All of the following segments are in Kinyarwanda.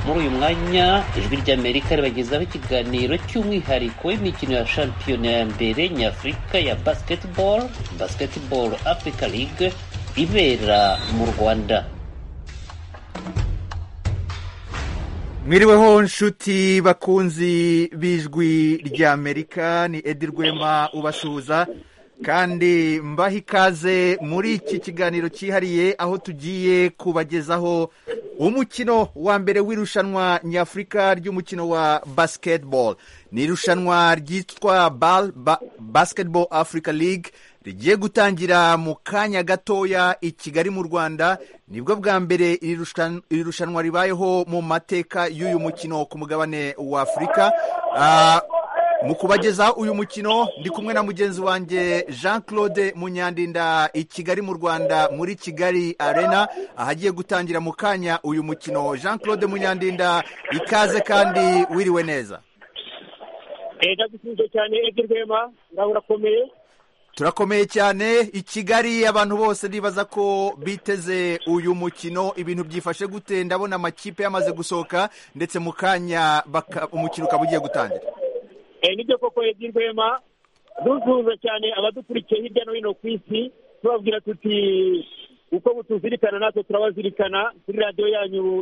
muri uyu mwanya ijwi ry'Amerika ribagezaho ikiganiro cy'umwihariko w'imikino ya shampiyona ya mbere nyafurika ya Basketball Africa League ibera mu Rwanda. Mwiriweho nshuti bakunzi b'ijwi ry'Amerika, ni Edi Rwema ubasuhuza kandi mbaha ikaze muri iki kiganiro cyihariye aho tugiye kubagezaho umukino wa mbere w'irushanwa nyafurika ry'umukino wa basketball. Ni irushanwa ryitwa Basketball Africa League rigiye gutangira mu kanya gatoya i Kigali mu Rwanda. Nibwo bwa mbere iri rushanwa ribayeho mu mateka y'uyu mukino ku mugabane wa Afurika. Mu kubageza uyu mukino ndi kumwe na mugenzi wanjye Jean Claude Munyandinda i Kigali mu Rwanda muri Kigali Arena ahagiye gutangira mu kanya uyu mukino. Jean Claude Munyandinda, ikaze kandi wiriwe neza. Ndagushimiye cyane Edi Rwema, urakomeye? Turakomeye cyane i Kigali. Abantu bose ndibaza ko biteze uyu mukino. Ibintu byifashe gute? Ndabona amakipe yamaze gusohoka ndetse mu kanya umukino ukaba ugiye gutangira. Nibyo koko Edi Rwema, dusuhuza cyane abadukurikiye hirya no hino ku isi, tubabwira tuti uko butuzirikana natwe turabazirikana kuri radiyo yanyu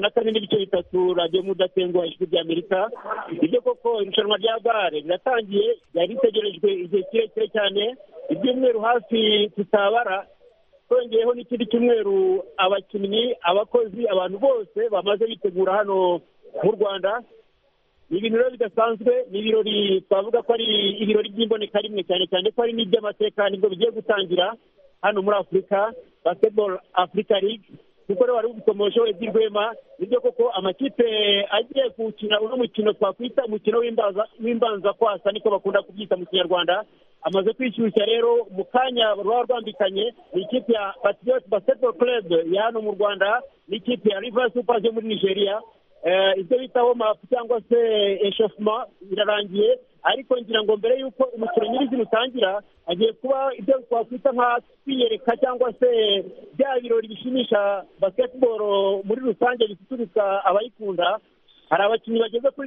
104.3 radiyo mudatenguha ijwi ry'Amerika. Nibyo koko irushanwa rya bare riratangiye, yari ritegerejwe igihe kirekire cyane, ibyumweru hafi tutabara, twongeyeho n'ikindi cyumweru abakinnyi, abakozi, abantu bose bamaze bitegura hano mu Rwanda. Ni ibintu rero bidasanzwe, ni ibirori twavuga ko ari ibirori by'imboneka rimwe, cyane cyane ko ari n'iby'amateka, nibwo bigiye gutangira hano muri Afurika, Basketball Africa League. Kuko rero wari ubikomojeho Edi Rwema, nibyo koko amakipe agiye gukina uno mukino twakwita umukino w'imbanza kwasa, niko bakunda kubyita mu Kinyarwanda, amaze kwishyushya rero mu kanya rwaba rwambikanye n'ikipe ya Patriots Basketball Club ya hano mu Rwanda n'ikipe ya Rivers Supers yo muri Nigeria. Ibyo bita warm-up cyangwa se echauffement birarangiye, ariko ngira ngo mbere y'uko umukino nyirizina utangira hagiye kuba ibyo twakwita nka kwiyereka cyangwa se bya birori bishimisha basketball muri rusange bisusurutsa abayikunda. Hari abakinnyi bageze kuri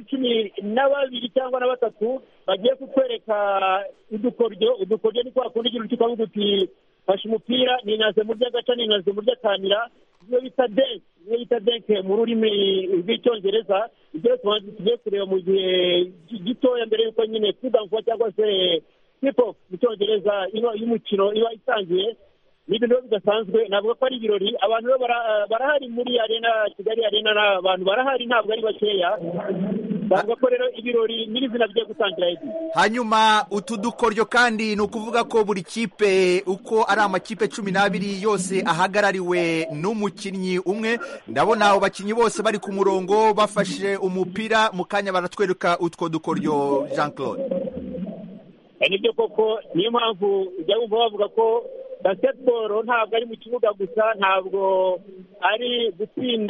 12 cyangwa na 3 bagiye kutwereka udukoryo ni kwa kundi igihe tukavuga uti fashe umupira ninaze mu by'agaca ninaze mu by'akanira, iyo bita dunk mu rurimi rw'icyongereza. Ibyo tugiye kureba mu gihe gitoya mbere y'uko nyine kudankwa cyangwa se tip-off mu cyongereza y'umukino iba itangiye. Ni ibintu bidasanzwe, navuga ko ari ibirori. Abantu barahari muri arena, Kigali Arena, n'abantu barahari ntabwo ari bakeya. Bavuga ko rero ibirori nyirizina bigiye gutangira. Hanyuma utu dukoryo kandi ni ukuvuga ko buri kipe uko ari amakipe 12 yose ahagarariwe n'umukinnyi umwe. Ndabona abo bakinnyi bose bari ku murongo bafashe umupira, mu kanya baratwereka utwo dukoryo. Jean Claude, nibyo koko, niyo mpamvu ujya wumva bavuga ko basketball ntabwo ari mu kibuga gusa, ntabwo ari gutsinda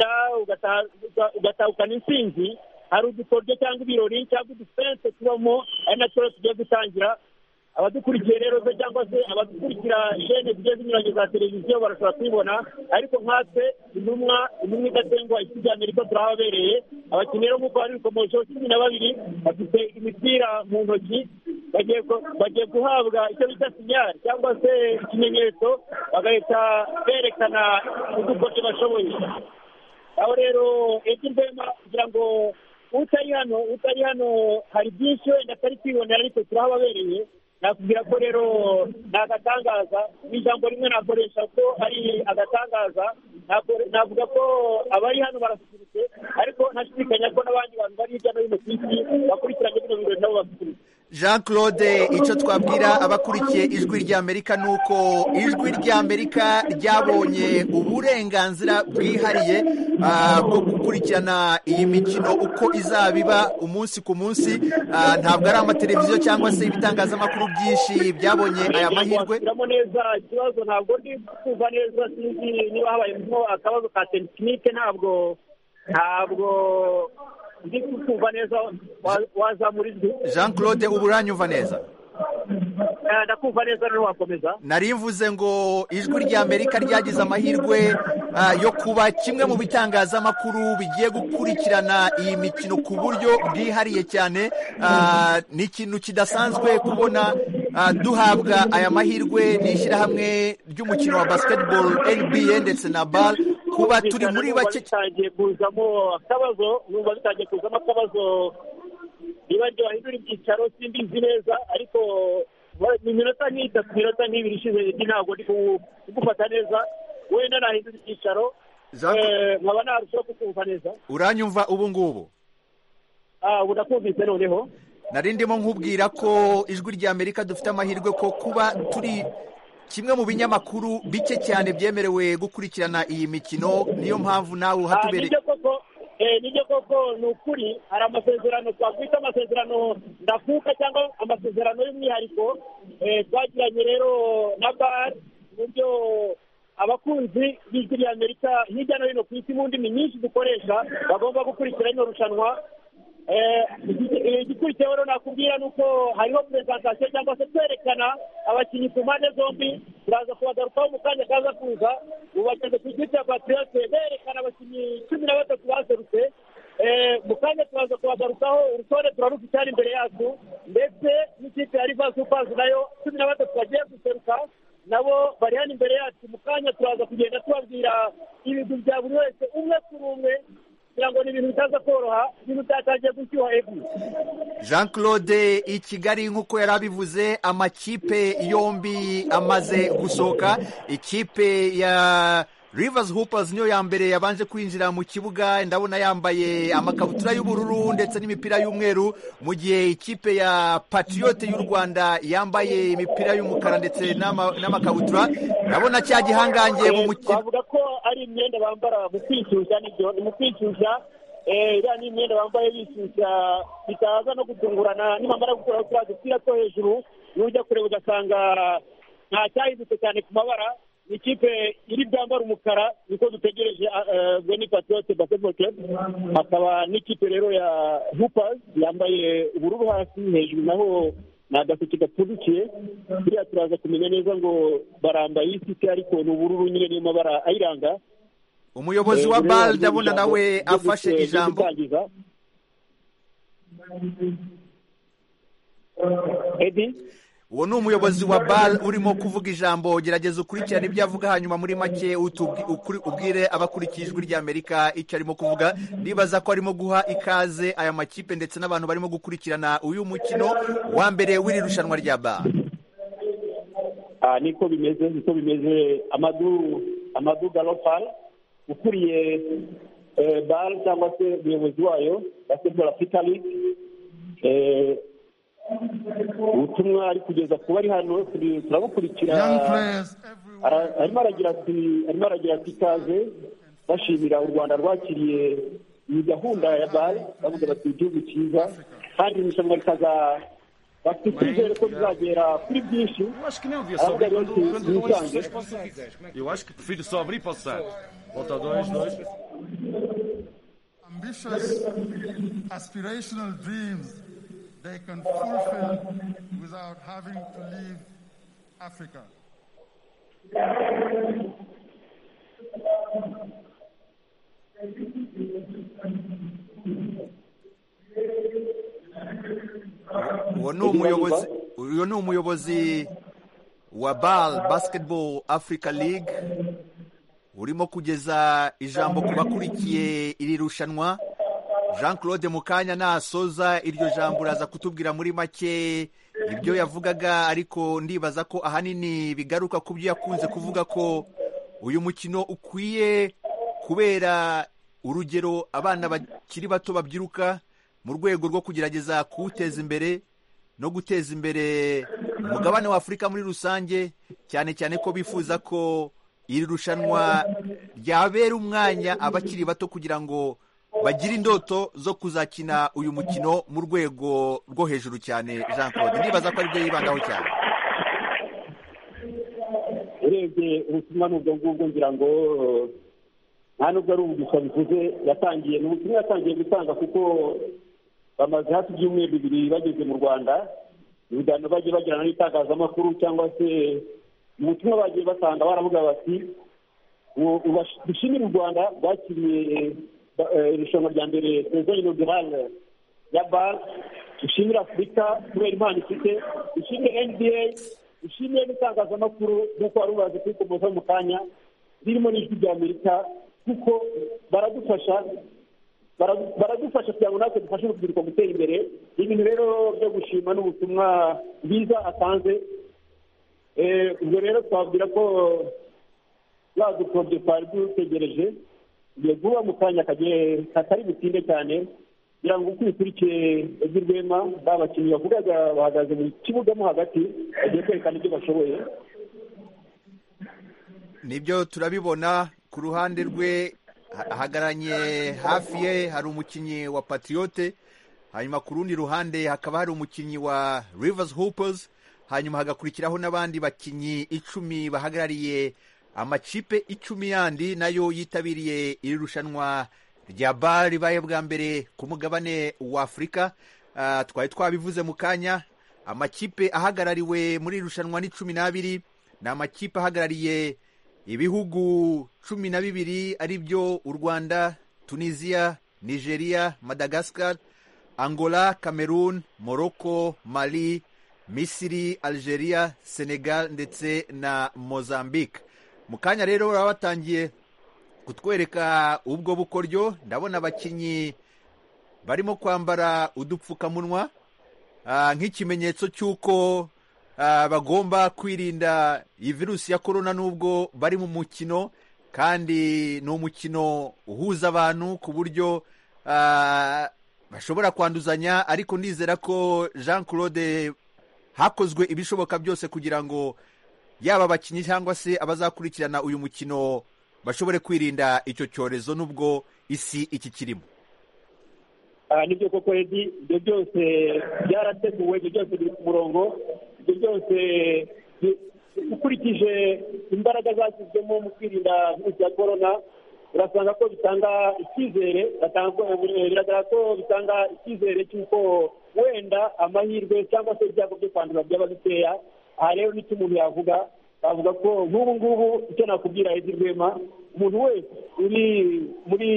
ugatahukana intsinzi. Hari udukoryo cyangwa ibirori cyangwa udufense tubamo, ari natwo tugiye gutangira. Abadukurikiye rero cyangwa se abadukurikira shene zigiye zinyuranye za televiziyo barashobora kubibona, ariko nkatwe intumwa idatenguha ijwi ry'Amerika turahabereye. Abakinnyi rero nk'uko bari bikomojeho 12 bafite imipira mu ntoki, bagiye guhabwa icyo bita sinyari cyangwa se ikimenyetso, bagahita berekana udukoryo bashoboye. Aho rero Edi Rwema, kugira ngo utari hano hari byinshi wenda atari kwibonera, ariko turahababereye. Nakubwira ko rero ni agatangaza, n'ijambo rimwe nakoresha ko ari agatangaza. Navuga ko abari hano barasusurutse, ariko ntashidikanya ko n'abandi bantu bari hirya no hino ku isi bakurikiranye bino birori nabo basusurutse. Jean Claude, icyo twabwira abakurikiye ijwi ry'Amerika ni uko ijwi ry'Amerika ryabonye uburenganzira bwihariye bwo gukurikirana iyi mikino uko izabiba umunsi ku munsi. Ntabwo ari amateleviziyo cyangwa se ibitangazamakuru byinshi byabonye aya mahirwe. Ikibazo ntabwo ndi kumva neza, sinzi niba habayemo akabazo ka tekinike, ntabwo ndi kumva neza. Wazamura ijwi Jean Claude, ubu uranyumva neza? ndakumva neza, rero wakomeza. Nari mvuze ngo ijwi ry'Amerika ryagize amahirwe yo kuba kimwe mu bitangazamakuru bigiye gukurikirana iyi mikino ku buryo bwihariye cyane. Ni ikintu kidasanzwe kubona duhabwa aya mahirwe n'ishyirahamwe ry'umukino wa basketball NBA ndetse na BAL kuba turi muri bake. Bitangiye kuzamo akabazo, numva bitangiye kuzamo akabazo niba ryo bahindura ibyicaro simbizi neza, ariko mu minota nk'itatu minota nk'ibiri ishize ntabwo ndi kugufata neza, wenda nahindura ibyicaro nkaba narushaho kukumva neza. Uranyumva ubu ngubu? Ubu ndakumvise noneho. Nari ndimo nkubwira ko ijwi rya Amerika dufite amahirwe ko kuba turi kimwe mu binyamakuru bike cyane byemerewe gukurikirana iyi mikino, niyo mpamvu nawe uhatubereye. Nibyo koko ni ukuri, hari amasezerano twakwita amasezerano ndakuka cyangwa amasezerano y'umwihariko twagiranye rero na BAL, uburyo abakunzi b'ijwi rya Amerika hirya no hino ku isi mu ndimi nyinshi dukoresha bagomba gukurikira ino rushanwa. Igikurikiyeho rero nakubwira ni uko hariho presentation cyangwa se kwerekana abakinnyi ku mpande zombi, turaza kubagarukaho mu kanya kaza kuza. Ubu bageze ku ikipe ya Patriote berekana abakinnyi 13 baserutse. Mu kanya turaza kubagarukaho, urutonde turarufite cyane imbere yacu, ndetse n'ikipe ya Rivers Hoopers nayo 13 bagiye guseruka nabo bari hano imbere yacu. Mu kanya turaza kugenda tubabwira ibintu bya buri wese umwe kuri umwe, kugira ngo ni ibintu bitaza koroha, ibintu byatangiye gushyuha. Jean Claude, i Kigali nk'uko yari abivuze, amakipe yombi amaze gusohoka. Ikipe ya Rivers Hoopers niyo ya mbere yabanje kwinjira mu kibuga, ndabona yambaye amakabutura y'ubururu ndetse n'imipira y'umweru, mu gihe ikipe ya Patriote y'u Rwanda yambaye imipira y'umukara ndetse n'amakabutura. Ndabona cya gihangange mu mukino. Bavuga ko ari imyenda bambara mu kwishyushya, n'ibyo mu kwishyushya iriya ni imyenda bambaye bishyushya, bitaza no gutungurana nimamara gukora turiya dupira two hejuru, n'ujya kureba ugasanga nta cyahindutse cyane ku mabara. Ikipe iri bwambara umukara niko dutegereje Beni Patriote Basketball Club. Hakaba n'ikipe rero ya Hoopers yambaye ubururu hasi, hejuru naho ni agaseke gapfundikiye. Buriya turaza kumenya neza ngo barambaye isi, ariko ni ubururu nyine niyo mabara ayiranga. Umuyobozi wa BAL ndabona nawe afashe ijambo. Uwo ni umuyobozi wa BAL urimo kuvuga ijambo. Gerageza ukurikirane ibyo avuga, hanyuma muri make ubwire abakurikiye ijwi rya Amerika icyo arimo kuvuga. Ndibaza ko arimo guha ikaze aya makipe ndetse n'abantu barimo gukurikirana uyu mukino wa mbere w'iri rushanwa rya BAL. Niko bimeze. Amadou Galopal ukuriye BAL cyangwa se umuyobozi wayo Basketball Africa League, ubutumwa ari kugeza ku bari hano turabukurikira. Arimo aragira ati ikaze, bashimira u Rwanda rwakiriye iyi gahunda ya BAL, bavuga bati igihugu cyiza kandi irushanwa rikaza bafite icyizere ko bizagera kuri byinshi. Eu acho que prefiro só abrir para o site. Volta a 2. Ambitious, aspirational dreams they can fulfill without having to leave Africa. Uyu ni umuyobozi wa BAL Basketball Africa League urimo kugeza ijambo ku bakurikiye iri rushanwa. Jean Claude, mukanya nasoza iryo jambo uraza kutubwira muri make ibyo yavugaga, ariko ndibaza ko ahanini bigaruka ku byo yakunze kuvuga ko uyu mukino ukwiye kubera urugero abana bakiri bato babyiruka mu rwego rwo kugerageza kuwuteza imbere no guteza imbere umugabane wa Afurika muri rusange, cyane cyane ko bifuza ko iri rushanwa ryabera umwanya abakiri bato kugira ngo bagira indoto zo kuzakina uyu mukino mu rwego rwo hejuru cyane. Jean Claude, ndibaza ko aribyo yibandaho cyane. Urebye ubutumwa n'ubwo ngubwo ngira ngo nta nubwo ari ubugusa bivuze, yatangiye n'ubutumwa yatangiye gutanga kuko bamaze hafi ibyumweru 2 bageze mu Rwanda. Ibiganiro bagiye bagirana n'itangazamakuru cyangwa se mu butumwa bagiye batanga baravuga bati dushimira u Rwanda rwakiriye irushanwa rya mbere saison inaugurale ya BAL, dushimira Afurika kubera impano ifite, dushimire NBA, dushimire n'itangazamakuru nk'uko wari ubaze kwikomoza mu kanya birimo n'ijwi rya Amerika, kuko baradufasha kugira ngo natwe dufashe urubyiruko gutera imbere. Ibintu rero byo gushima n'ubutumwa bwiza atanze. Ubwo rero twabwira ko badukorye twari dutegereje igihe vuba mu kanya katari butinde cyane, kugira ngo ukurikiye Eddie Rwema babakinnyi bavugaga bahagaze mu kibuga mo hagati bagiye kwerekana ibyo bashoboye. Nibyo turabibona ku ruhande rwe ahagaranye hafi ye hari umukinnyi wa Patriote, hanyuma ku rundi ruhande hakaba hari umukinnyi wa Rivers Hoopers, hanyuma hagakurikiraho n'abandi bakinnyi 10 bahagarariye amakipe 10 yandi nayo yitabiriye iri rushanwa rya BAL ribaye bwa mbere ku mugabane wa Afurika. Twari twabivuze mu kanya, amakipe ahagarariwe muri rushanwa ni 12, ni amakipe ahagarariye ibihugu 12 ari byo u Rwanda, Tunisia, Nigeria, Madagascar, Angola, Cameroon, Morocco, Mali, Misiri, Algeria, Senegal ndetse na Mozambique. Mu kanya rero baba batangiye kutwereka ubwo bukoryo. Ndabona abakinnyi barimo kwambara udupfukamunwa nk'ikimenyetso cy'uko bagomba kwirinda iyi virusi ya korona nubwo bari mu mukino, kandi ni umukino uhuza abantu ku buryo bashobora kwanduzanya, ariko ndizera ko Jean Claude hakozwe ibishoboka byose kugira ngo yaba abakinnyi cyangwa se abazakurikirana uyu mukino bashobore kwirinda icyo cyorezo nubwo isi iki kirimo. Nibyo koko Eddie, ibyo byose byarateguwe, ibyo byose biri ku murongo, ibyo byose ukurikije imbaraga zashyizwemo mu kwirinda virusi ya korona, urasanga ko bitanga icyizere, biragaragara ko bitanga icyizere cy'uko wenda amahirwe cyangwa se ibyago byo kwandura byaba bikeya. Aha rero nicyo umuntu yavuga ko nk'ubu ngubu icyo nakubwira Eddie Rwema, umuntu wese uri muri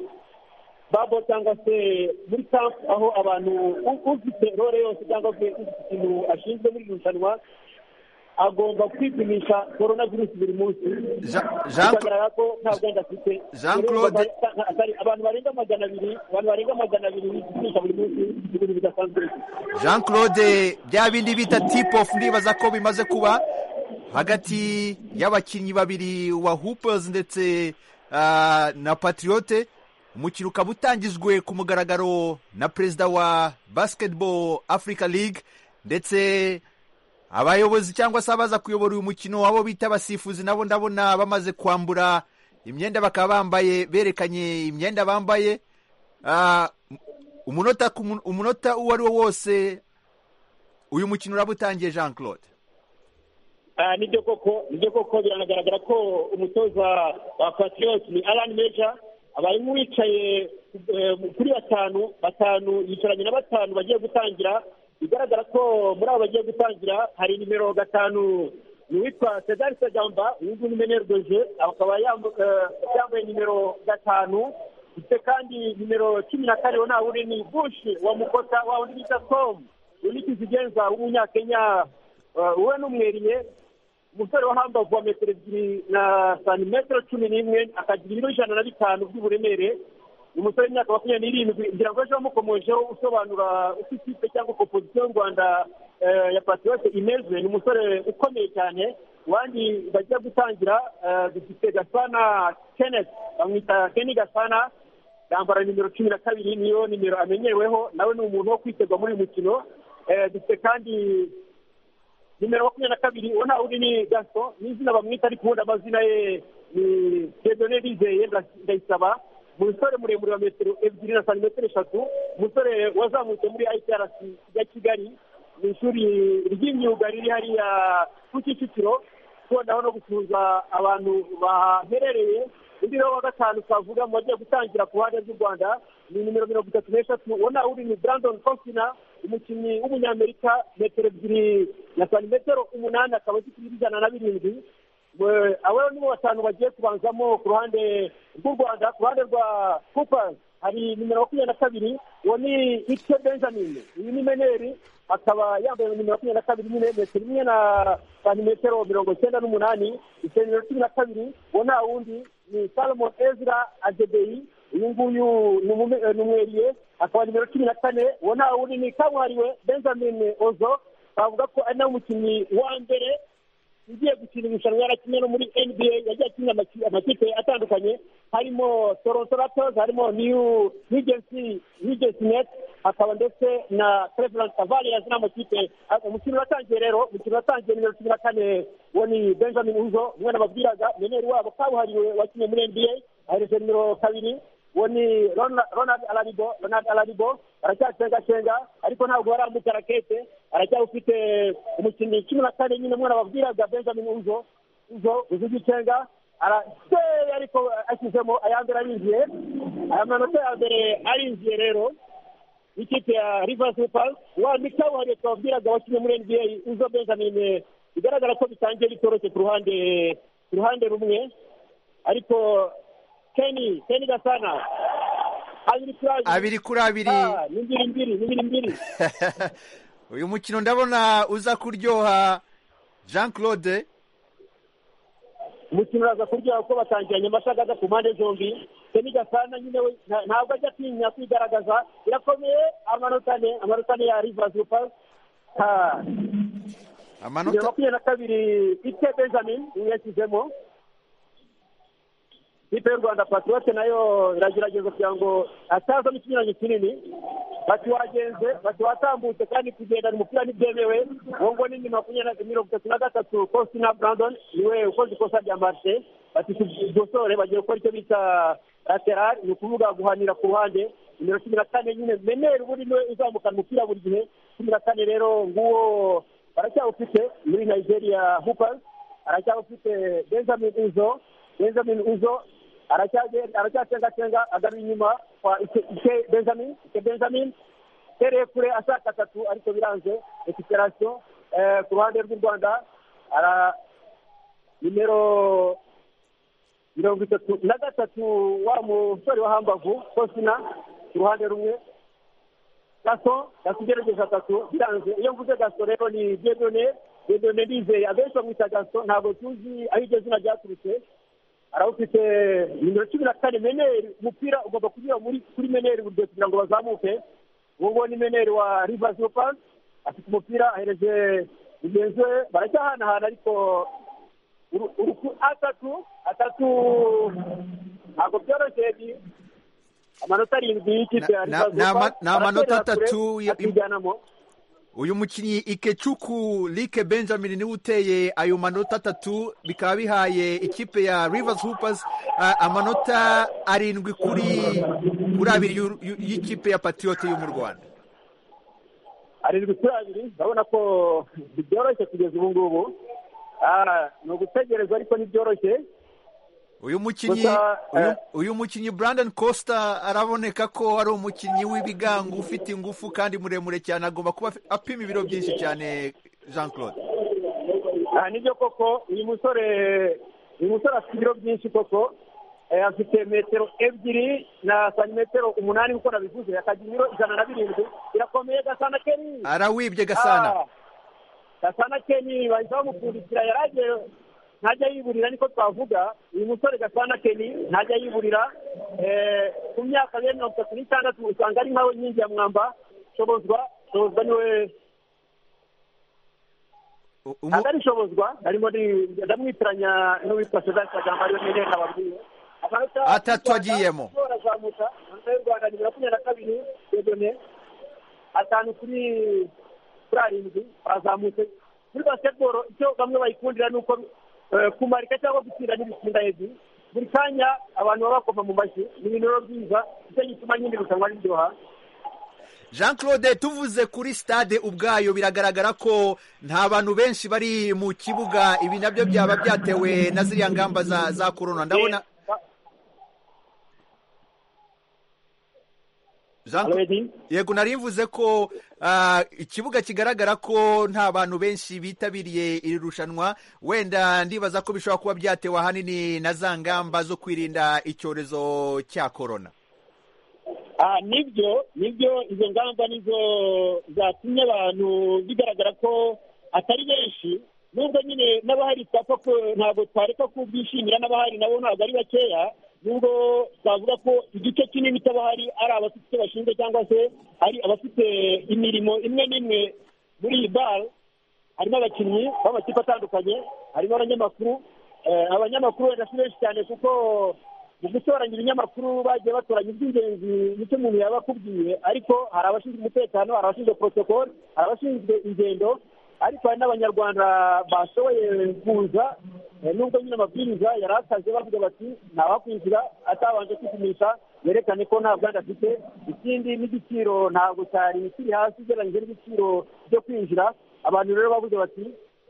babo cyangwa se muri camp aho abantu ufite role yose cyangwa se ikintu ashinzwe muri irushanwa agomba kwipimisha coronavirus buri munsi. Bigaragara ko nta bwenda afite. Jean Claude, abantu barenga 200 bipimisha buri munsi, ibintu bidasanzwe. Jean Claude, bya bindi bita tip off ndibaza ko bimaze kuba hagati y'abakinnyi babiri wa Hoopers ndetse na Patriote. Umukino ukaba utangijwe ku mugaragaro na perezida wa Basketball Africa League, ndetse abayobozi cyangwa se abaza kuyobora uyu mukino abo bita abasifuzi nabo ndabona bamaze kwambura imyenda, bakaba bambaye berekanye imyenda bambaye. Umunota uwo ari wo wose uyu mukino uraba utangiye. Jean Claude, nibyo koko biragaragara ko umutoza wa Patriots ni Alan Major, abarimo wicaye kuri batanu yicaranye na 5 bagiye gutangira. Bigaragara ko muri abo bagiye gutangira hari nimero 5 witwa Cedar Segamba, uyu ni meneur de jeu, akaba yambaye nimero 5. Ite kandi nimero 14 na uri ni Bush wa Mukota wa undi bita Tom unikizigenza w'umunyakenya, uwe n'umweriye umusore wa hambavu wa metero 2 na santimetero 11 akagira ibiro 105 by'uburemere. Umusore w'imyaka 27 ngira ngo ejo bamukomojeho usobanura uko ikipe cyangwa komposition y'u Rwanda ya Patriote imeze. Ni umusore ukomeye cyane. Wandi bajya gutangira dufite Gasana Kenneth, bamwita Kenny Gasana, yambara nimero 12, niyo nimero amenyeweho, nawe ni umuntu wo kwitegwa muri uyu mukino. Dufite kandi nimero 22 ubona uri ni Gaston, n'izina bamwita ariko ubundi amazina ye ni Dieudonné Bizeye Ndayisaba, umusore muremure wa metero 2 na santimetero 3, umusore wazamutse muri ITRC ya Kigali, mu ishuri ry'imyuga riri hariya ku Kicukiro. Naho no gusuhuza abantu baherereye. Undi rero wa 5 twavuga mu bagiye gutangira ku ruhande rw'u Rwanda ni nimero 33 ubona uri ni Brandon Fosina, umukinnyi w'umunyamerika, metero 2 na santimetero 8, akaba afite 107. abo ni batanu bagiye kubanzamo ku ruhande rw'u Rwanda. Ku ruhande rwa Coopers hari nimero 22, uwo ni Ike Benjamin, uyu ni meneri, akaba yambaye nimero 22 nyine, metero imwe na santimetero 98, nimero 12, uwo nta wundi ni Salomon Ezra Adebeyi, uyu nguyu ni umweriye, akaba nimero 14, uwo nta wundi ni kabuhariwe Benjamin Ozo, bavuga ko ari nawe umukinnyi wa mbere ugiye gukina irushanwa yarakinnye no muri NBA, yagiye akina amakipe atandukanye, harimo Toronto Raptors, harimo New Jersey Nets, akaba ndetse na Cleveland Cavaliers n'amakipe. Umukino watangiye nimero 14, uwo ni Benjamin Uzo, umwe nababwiraga meneri wabo kabuhariwe wakinnye muri NBA, ahereje nimero 2, uwo ni Ronald Alaribo, aracyacenga ariko ntabwo barambuka rakete, aracyafite umukinnyi 14 nyine umwe nababwiraga Benjamin Uzo uzigicenga arateye, ariko ashyizemo ayambere arinjiye, aya manota ya mbere arinjiye. Rero ikipe ya Rivers Hoopers wandika wari twabwiraga wakinnye muri NBA Uzo Benjamin, bigaragara ko bitangiye bitoroshye ku ruhande rumwe, ariko Kenny Gasana 2-2 ni 2. uyu mukino ndabona uza kuryoha. Jean Claude, umukino uraza kuryoha kuko batangiranye amashagaga ku mpande zombi. Kenny Gasana nyine we ntabwo ajya atinya kwigaragaza, irakomeye. Amanota ya Rivers Hoopers, amanota 22 Ike Benjamin yashyizemo. Ikipe y'u Rwanda Patriote nayo iragerageza kugira ngo ataza mu kinyuranyo kinini, bati watambutse kandi kugendana umupira ntibyemewe. uwo ngo ni 33 Faustina Brandon niwe ukoze ikosa rya marche, bati dosore bagiye gukora icyo bita lateral, ni ukuvuga guhanira ku ruhande. nimero 14 nyine meneri buri niwe uzamukana umupira buri gihe. 14 rero nguwo aracyawufite muri Nigeria Hoopers, aracyawufite Benjamin Uzo aracyacenga agarura inyuma kwa Ike Benjamin tereye kure ashaka 3, ariko biranze. Recuperation ku ruhande rw'u Rwanda, nimero 33 wa musore wa hambavu Faustina ku ruhande rumwe. Gaso yasugerageza 3 biranze. Iyo mvuze Gaso rero ni Dieudonné Ndizeye, abenshi bamwita Gaso, ntabwo tuzi aho iryo zina ryaturutse. Arawufite nimero 14 meneri, umupira ugomba kunyura kuri meneri buri kugira ngo bazamuke. Uwo ni meneri wa Rivers Hoopers, afite umupira ahereje mugenzi we, baracyahanahana ariko atatu ntabwo byoroshye. Amanota 7 y'ikipe ya Rivers Hoopers, ni amanota 3 akijyanamo. uyu mukinnyi Ikechuku Like Benjamin niwe uteye ayo manota 3, bikaba bihaye ikipe ya Rivers Hoopers amanota 7 kuri 2 y'ikipe ya Patriote yo mu Rwanda. 7 kuri 2, urabona ko byoroshye kugeza ubu ngubu. Ni ugutegereza ariko ntibyoroshye. uyu mukinnyi Brandon Costa araboneka ko ari umukinnyi w'ibigango ufite ingufu kandi muremure cyane, agomba kuba apima ibiro byinshi cyane. Jean Claude, nibyo koko uyu musore afite ibiro byinshi koko, afite metero 2 na santimetero 8 uko nabivuze, akagira ibiro 107. Irakomeye. Gasana Kenny arawibye. Gasana Kenny bahise bamupfundikira, yaragiye ntajya yiburira, niko twavuga. uyu musore Gasana Kenny ntajya yiburira. Ku myaka ya 36 usanga ari nkaho nyingi ya mwamba. Shobozwa niwe agari Shobozwa, harimo ndamwitiranya n'uwitwa Cedar Kagamba, ariwe meneri nababwiye. atatu agiyemo. Arazamuka y'u Rwanda nimero 22 Dieudonné, 5 kuri 7 azamutse. Muri basketball icyo bamwe bayikundira nuko kumarika cyangwa gutsinda n'ibitsinda hejuru buri kanya abantu baba bakoma mu mashyi, ni ibintu byiza, icyo gituma nyine rushanwa riryoha. Jean Claude, tuvuze kuri stade ubwayo biragaragara ko nta bantu benshi bari mu kibuga, ibi nabyo byaba byatewe na ziriya ngamba za corona. Ndabona yego nari mvuze ko ikibuga kigaragara ko nta bantu benshi bitabiriye iri rushanwa, wenda ndibaza ko bishobora kuba byatewe ahanini na za ngamba zo kwirinda icyorezo cya korona. Nibyo izo ngamba nizo zatumye abantu bigaragara ko atari benshi, nubwo nyine n'abahari ntabwo twareka kubyishimira, n'abahari nabo ntabwo ari bakeya, nubwo twavuga ko igice kinini cy'abahari ari abafite icyo bashinzwe cyangwa se ari abafite imirimo imwe n'imwe muri iyi bare. Harimo abakinnyi b'amakipe atandukanye, harimo abanyamakuru wenda si benshi cyane kuko mu gutoranya ibinyamakuru bagiye batoranya iby'ingenzi nicyo umuntu yaba akubwiye, ariko hari abashinzwe umutekano, hari abashinzwe protocol, hari abashinzwe ingendo, ariko hari n'abanyarwanda bashoboye kuza, nubwo nyine amabwiriza yari akaze bavuga bati ntawakwinjira atabanje kwipimisha yerekane ko nta bwandu afite. Ikindi n'igiciro ntabwo cyari kiri hasi ugereranyije n'igiciro byo kwinjira. Abantu rero bavuze bati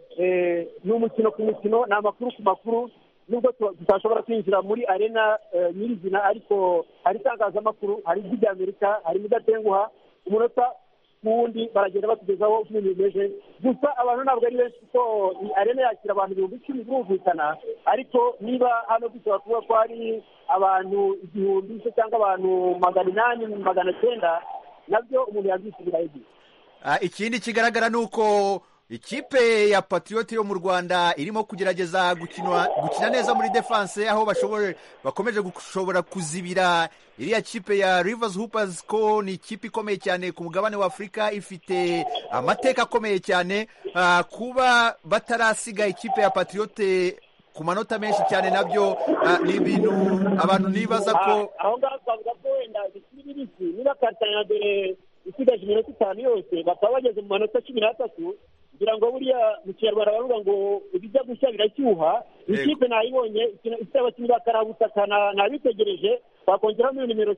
ni umukino ku mukino, ni amakuru ku makuru, nubwo tutashobora kwinjira muri arena nyirizina, ariko hari itangazamakuru, hari ijwi ry'Amerika, hari mudatenguha, umunota n'ubundi baragenda batugezaho uko ibintu bimeze. Gusa abantu ntabwo ari benshi kuko arena yakira abantu 10,000 birumvikana, ariko niba hano dushobora kuvuga ko hari abantu 1,000 cyangwa abantu 800 900, nabyo umuntu yabyisubira igihe. Ikindi kigaragara ni uko ikipe ya Patriot yo mu Rwanda irimo kugerageza gukina neza muri defense, aho bakomeje gushobora kuzibira iriya kipe ya Rivers Hoopers, ko ni ikipe ikomeye cyane ku mugabane wa Afurika, ifite amateka akomeye cyane. Kuba batarasiga ikipe ya Patriot ku manota menshi cyane nabyo ni ibintu abantu nibaza ko aho ngaho twavuga ko wenda bikiri bibisi, niba Katanya dore isigaje iminota 5 yose bakaba bageze mu manota 13, kugira ngo buriya mu Kinyarwanda bavuga ngo ibijya gushya birashyuha. Ikipe nayibonye ifite abakinnyi bakarabuta nabitegereje, bakongeraho nimero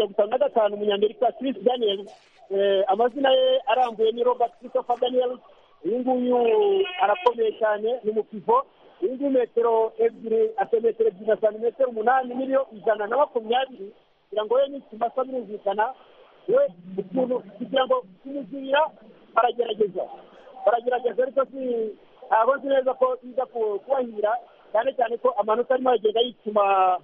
55 umunyamerika Chris Daniel, amazina ye arambuye ni Robert Christopher Daniel. Uyu nguyu arakomeye cyane, ni umupivo. Uyu nguyu metero 2 metero 8 miliyo 120, kugira ngo we n'ikimasa birumvikana, we ukuntu kugira ngo kumuzira baragerageza ariko ntabwo nzi neza ko biza kubahira, cyane cyane ko amanota arimo agenda yituma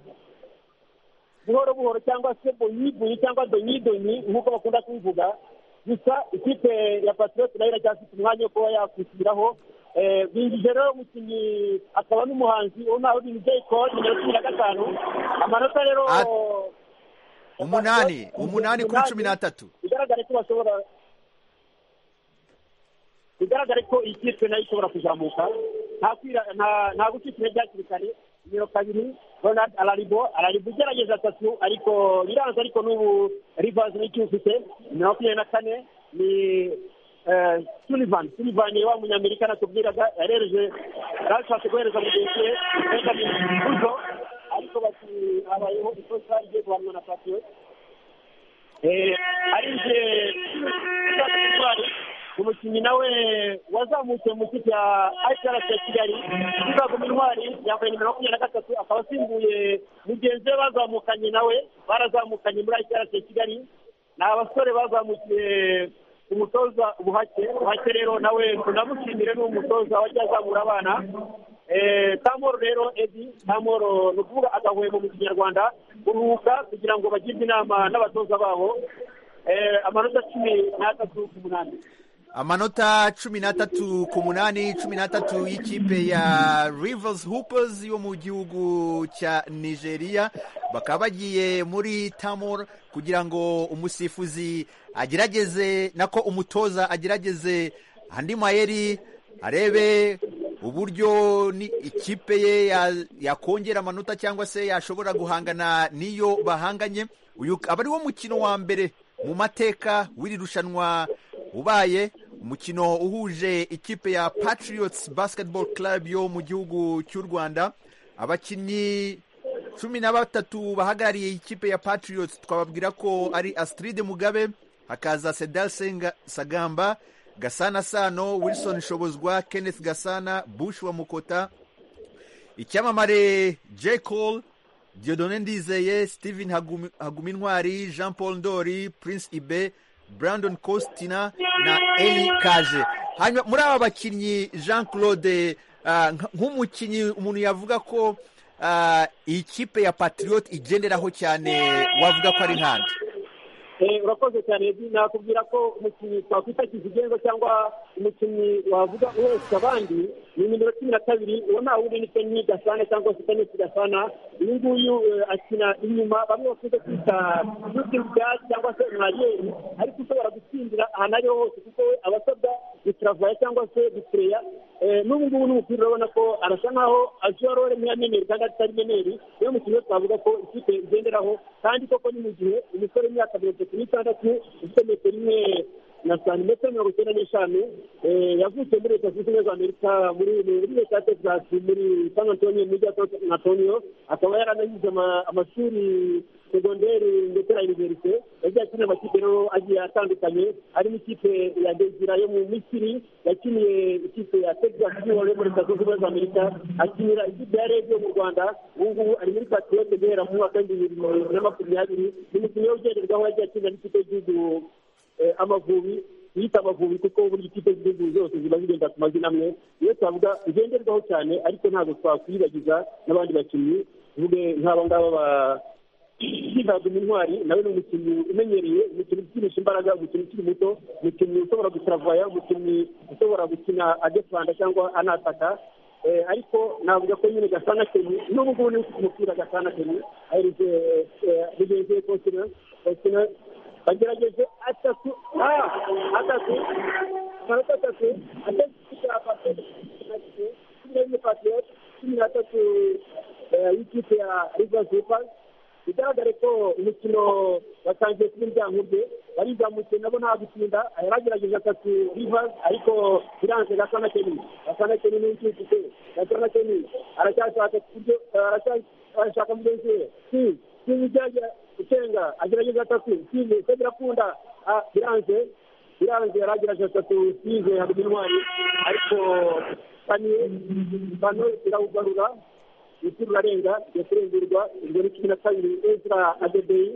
buhoro buhoro, cyangwa se bonyibuyi cyangwa donyidonyi nk'uko bakunda kubivuga. Gusa ikipe ya Patriot nayo iracyafite umwanya wo kuba yakwishyiraho. Binjije rero umukinnyi akaba n'umuhanzi naho ni Jay Cole nimero 15, amanota rero 8 kuri 13. bigaragare ko iyi kipe nayo ishobora kuzamuka, nta gucika intege hakiri kare. Nimero 2 Ronald Alaribo ugerageza 3, ariko biranze. Ariko n'ubu Rivers n'icyo ufite nimero 24 ni Sullivan wa munyamerika natubwiraga, yarashatse guhereza mugenzi we Benjamin Buzo, ariko bati habayeho ikosa rigiye guhanwa na Patriot. arinje umukinnyi nawe wazamutse mu kipe ya IPRC Kigali Rugagoma Intwari yambaye nimero 23, akaba asimbuye mugenzi we bazamukanye nawe, barazamukanye muri IPRC Kigali. Ni abasore bazamukiye umutoza Buhake rero nawe tunamushimire, ni umutoza wajya azamura abana. Tamoro rero Tamoro ni ukuvuga agahwemo mu Kinyarwanda, uruhuka kugira ngo bagirwe inama n'abatoza babo. Amanota 13-8. Amanota 13-8, 13 y'ikipe ya Rivers Hoopers yo mu gihugu cya Nigeria. Bakaba bagiye muri Tamor kugira ngo umusifuzi agerageze, nako umutoza agerageze andi mayeri, arebe uburyo ni ikipe ye yakongera amanota cyangwa se yashobora guhangana niyo bahanganye. Uyu aba ari wo mukino wa mbere mu mateka w'iri rushanwa ubaye, umukino uhuje ikipe ya Patriots Basketball Club yo mu gihugu cy'u Rwanda. Abakinnyi 13 bahagarariye ikipe ya Patriots twababwira ko ari Astrid Mugabe, hakaza Sedal Sagamba, Gasana Sano, Wilson Shobozwa, Kenneth Gasana, Bush wa Mukota, icyamamare J. Cole, Dieudonné Ndizeye, Steven Hagumintwari, Jean Paul Ndori, Prince Ibe, Brandon Costina na Eli Kaje. Hanyuma muri aba bakinnyi Jean Claude, nk'umukinnyi umuntu yavuga ko iyi kipe ya Patriot igenderaho cyane, wavuga ko ari nkande? Urakoze cyane. Nakubwira ko umukinnyi twakwita kizigenza cyangwa umukinnyi wavuga wese abandi ni nimero 12, uwo nta wundi ni Kenny Gasana cyangwa se Kenny Gasana. Uyu nguyu akina inyuma, bamwe bakunze kwita shooting guard cyangwa se umwarimu, ariko ushobora gutsindira ahantu ariho hose kuko abasabwa gutravaya cyangwa se gutreya. N'ubu ngubu n'umupira urabona ko arasa nkaho azuba role nk'ameneri kandi atari meneri. Niyo mukinnyi twavuga ko ikipe igenderaho, kandi koko ni mu gihe umusore w'imyaka 36 ufite metero 1 na santimetero 95, yavutse muri Leta Zunze Ubumwe za Amerika muri Leta ya Texas muri San Antonio, muri San Antonio. Akaba yaranagize amashuri segonderi ndetse na universite. Yagiye akina amakipe rero agiye atandukanye, harimo ikipe ya Desira yo mu Misiri, yakiniye ikipe ya Texas muri Leta Zunze Ubumwe za Amerika, akinira ikipe ya Red yo mu Rwanda. Ubu ngubu ari muri Patriot guhera mu mwaka w'2020. Ni umukinnyi ugenderwaho, yagiye akina n'ikipe y'igihugu Amavubi, yita Amavubi kuko buri ikipe z'igihugu zose ziba zigenda ku mazina amwe. Iyo twavuga igenderwaho cyane, ariko ntabwo twakwibagiza n'abandi bakinnyi, tuvuge nk'aba ngaba Hagumintwari, nawe ni umukinnyi umenyereye, umukinnyi ukinisha imbaraga, umukinnyi ukiri muto, umukinnyi ushobora gutravaya, umukinnyi ushobora gukina adefanda cyangwa anataka. Ariko navuga ko nyine Gasana Kenny n'ubu ngubu ni umupira Gasana Kenny ahereze bigenze Costina bagerageje atatu y'ikipe ya Rivers Vipers. Bigaragare ko umukino watangiye kuba ibyankurye, barizamutse nabo nta gutsinda, yaragerageje atatu Rivers ariko biranze. Gasana Kenny ni ikipe, Gasana Kenny aracyashaka kuryo, arashaka mugenzi we Kijyaje ucenga, agerageza atatu Steve Sebrakunda, biranze yaragerageje atatu Steve Hagumintwari ariko bano irawugarura. Umupira urarenga, yakurengurwa, ibyo ni 12 Ezra Adebayi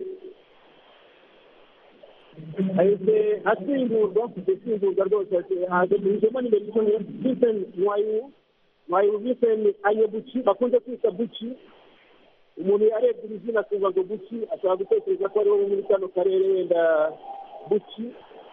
ahise asimburwa rwose. Hajemo nimero 1 Vincent Mwayu Vincent Anyebuchi, bakunze kwita Buchi. Umuntu yarebye izina akumva ngo Buchi, ashobora gutekereza ko ari wo muri kano karere wenda Buchi.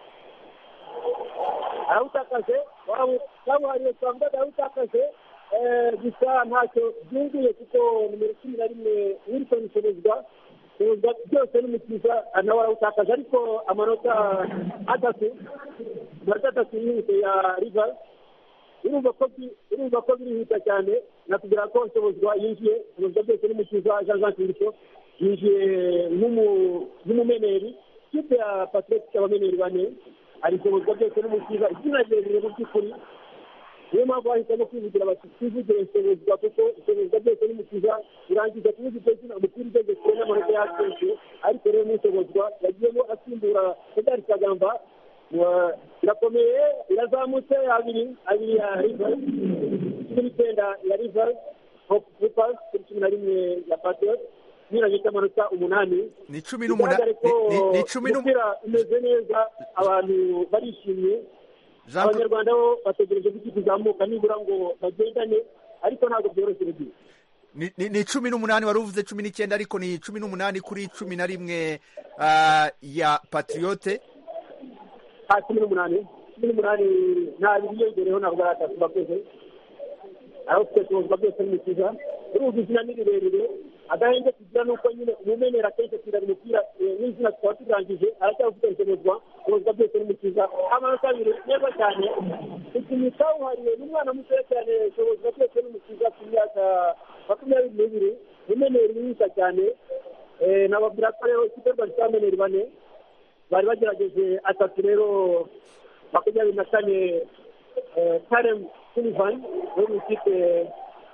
Arawutakaje, wabuhariye twavuga arawutakaje, gusa ntacyo byunguye kuko nimero 11 Wilson Sobezwa byose n'umukiza nawe arawutakaje, ariko amanota atatu yihuse ya Rivers. Urumva ko birihuta cyane. Nakubwira ko Sobezwa yinjiye, byose n'umukiza Jean Kirito yinjiye nk'umumeneri. Ikipe ya Patrick y'abameneri 4 ari Sobezwa byose n'umukiza, izina rye mu by'ukuri. Niyo mpamvu bahitamo kwivugira bati twivugire Sobezwa kuko Sobezwa byose n'umukiza birangiza kuvuga izina umupira ugeze kure n'amanota yakenshi. Ariko rero muri Sobezwa yagiyemo asimbura Edgar Kagamba, irakomeye, irazamutse abiri ya Rivers, 19 ya Rivers Vipers, 11 ya Patriot, nyiranye cy'amanota 8. Ni 18 umupira umeze neza, abantu barishimye. Abanyarwanda bo bategereje ko kizamuka nibura ngo bagendane, ariko ntabwo byoroshye rero. Ni 18 wari uvuze 19, ariko ni 18 kuri 11 ya Patriote. 18 nta biyongereho, ntabwo aratatu bakoze. Aho twese byose n'umukiza, uruzi izina ni rirerire. Agahenge kugira nuko nyine umumenera kenshi kugira umupira n'izina twaba turangije, aracyafite Sobezwa byose n'umukiza. Amanota 2 neza cyane, ikintu cyawuhariye n'umwana muto cyane. Sobezwa byose n'umukiza ku myaka 22, umumeneri mwiza cyane. Nababwira ko rero ikipe y'abameneri 4 bari bagerageje atatu rero 24 Karem Sullivan wo mu ikipe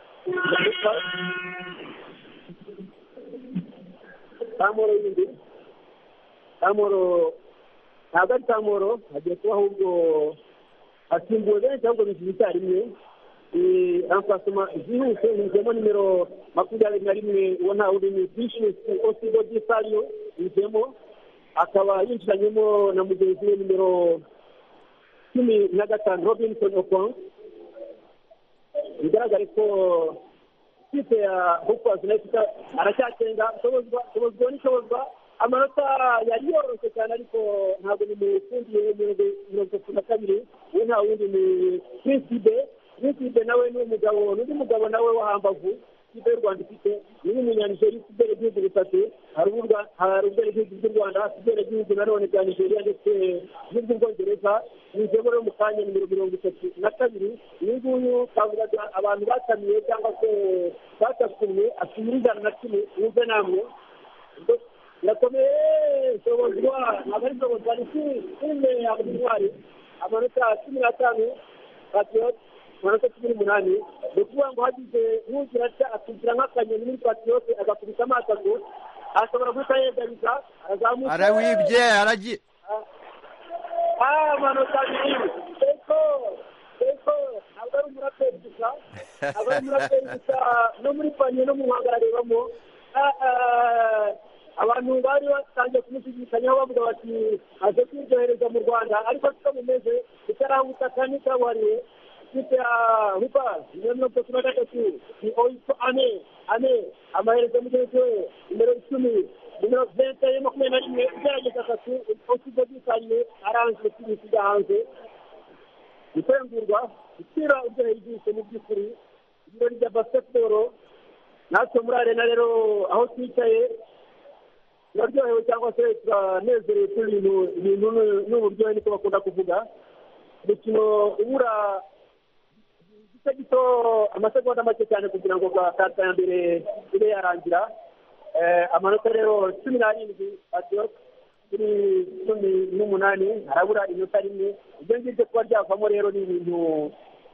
Tamoro yindi ntabwo ari Tamoro, hagiye kuba ahubwo asimbuwe benshi ahubwo bishyura icyarimwe. remplacement zihuse yinjiyemo nimero 21 uwo nta wundi ni Vicious Osibo Disario yinjiyemo, akaba yinjiranyemo na mugenzi we nimero 15 Robinson Okong. bigaragare ko ikipe ya Hoopers United aracyacenga shobozwa n'ishobozwa, amanota yari yoroshye cyane ariko ntabwo nimufungiye 32. uwo nta wundi ni Prince nawe n'undi mugabo nawe wa hambavu ikipe y'u Rwanda ifite ni umunyanigeriya ufite igihugu bitatu, hari ubwenegihugu bw'u Rwanda, afite ubwenegihugu nanone bwa Nigeria ndetse n'ubw'Ubwongereza. yinjiyemo rero mu kanya nimero 32. uyu nguyu twavugaga abantu batamiye cyangwa se batakumye asimira 110 wumve namwe yakomeye shobozwa abarizoboza n'imwe ya Butwari amanota 15 Patriot amanota 18. ni ukuvuga ngo hagize n'ugira ati akubwira nk'akanyoni muri Patriot agakubita amaso ngo ashobora guhita yegamiza arazamuka arawibye aragiye amanota 2. Eko ntabwo ari umuraperi gusa no muri paniye no mu muhangararebamo abantu bari batangiye kumushyigikanyaho bavuga bati aje kwiryohereza mu Rwanda, ariko siko bimeze itaraha ubutaka n'ikabuhariwe. ikipe ya Hoopers nimero 33 ni Oito Ane amaherezo mugenzi we nimero 10 nimero 21 ugerageza atatu Osibo Disario aranze kujya hanze gutengurwa itira ubwo yigise mu by'ukuri ibirori bya basketball. natwe muri arena rero aho twicaye turaryohewe cyangwa se turanezerewe kuri ibintu n'uburyohe niko bakunda kuvuga. umukino ubura igice gito amasegonda make cyane kugira ngo kata ya mbere ibe yarangira. amanota rero 17 Patriot kuri 18 harabura inota rimwe. ibyo ngibyo kuba ryavamo rero ni ibintu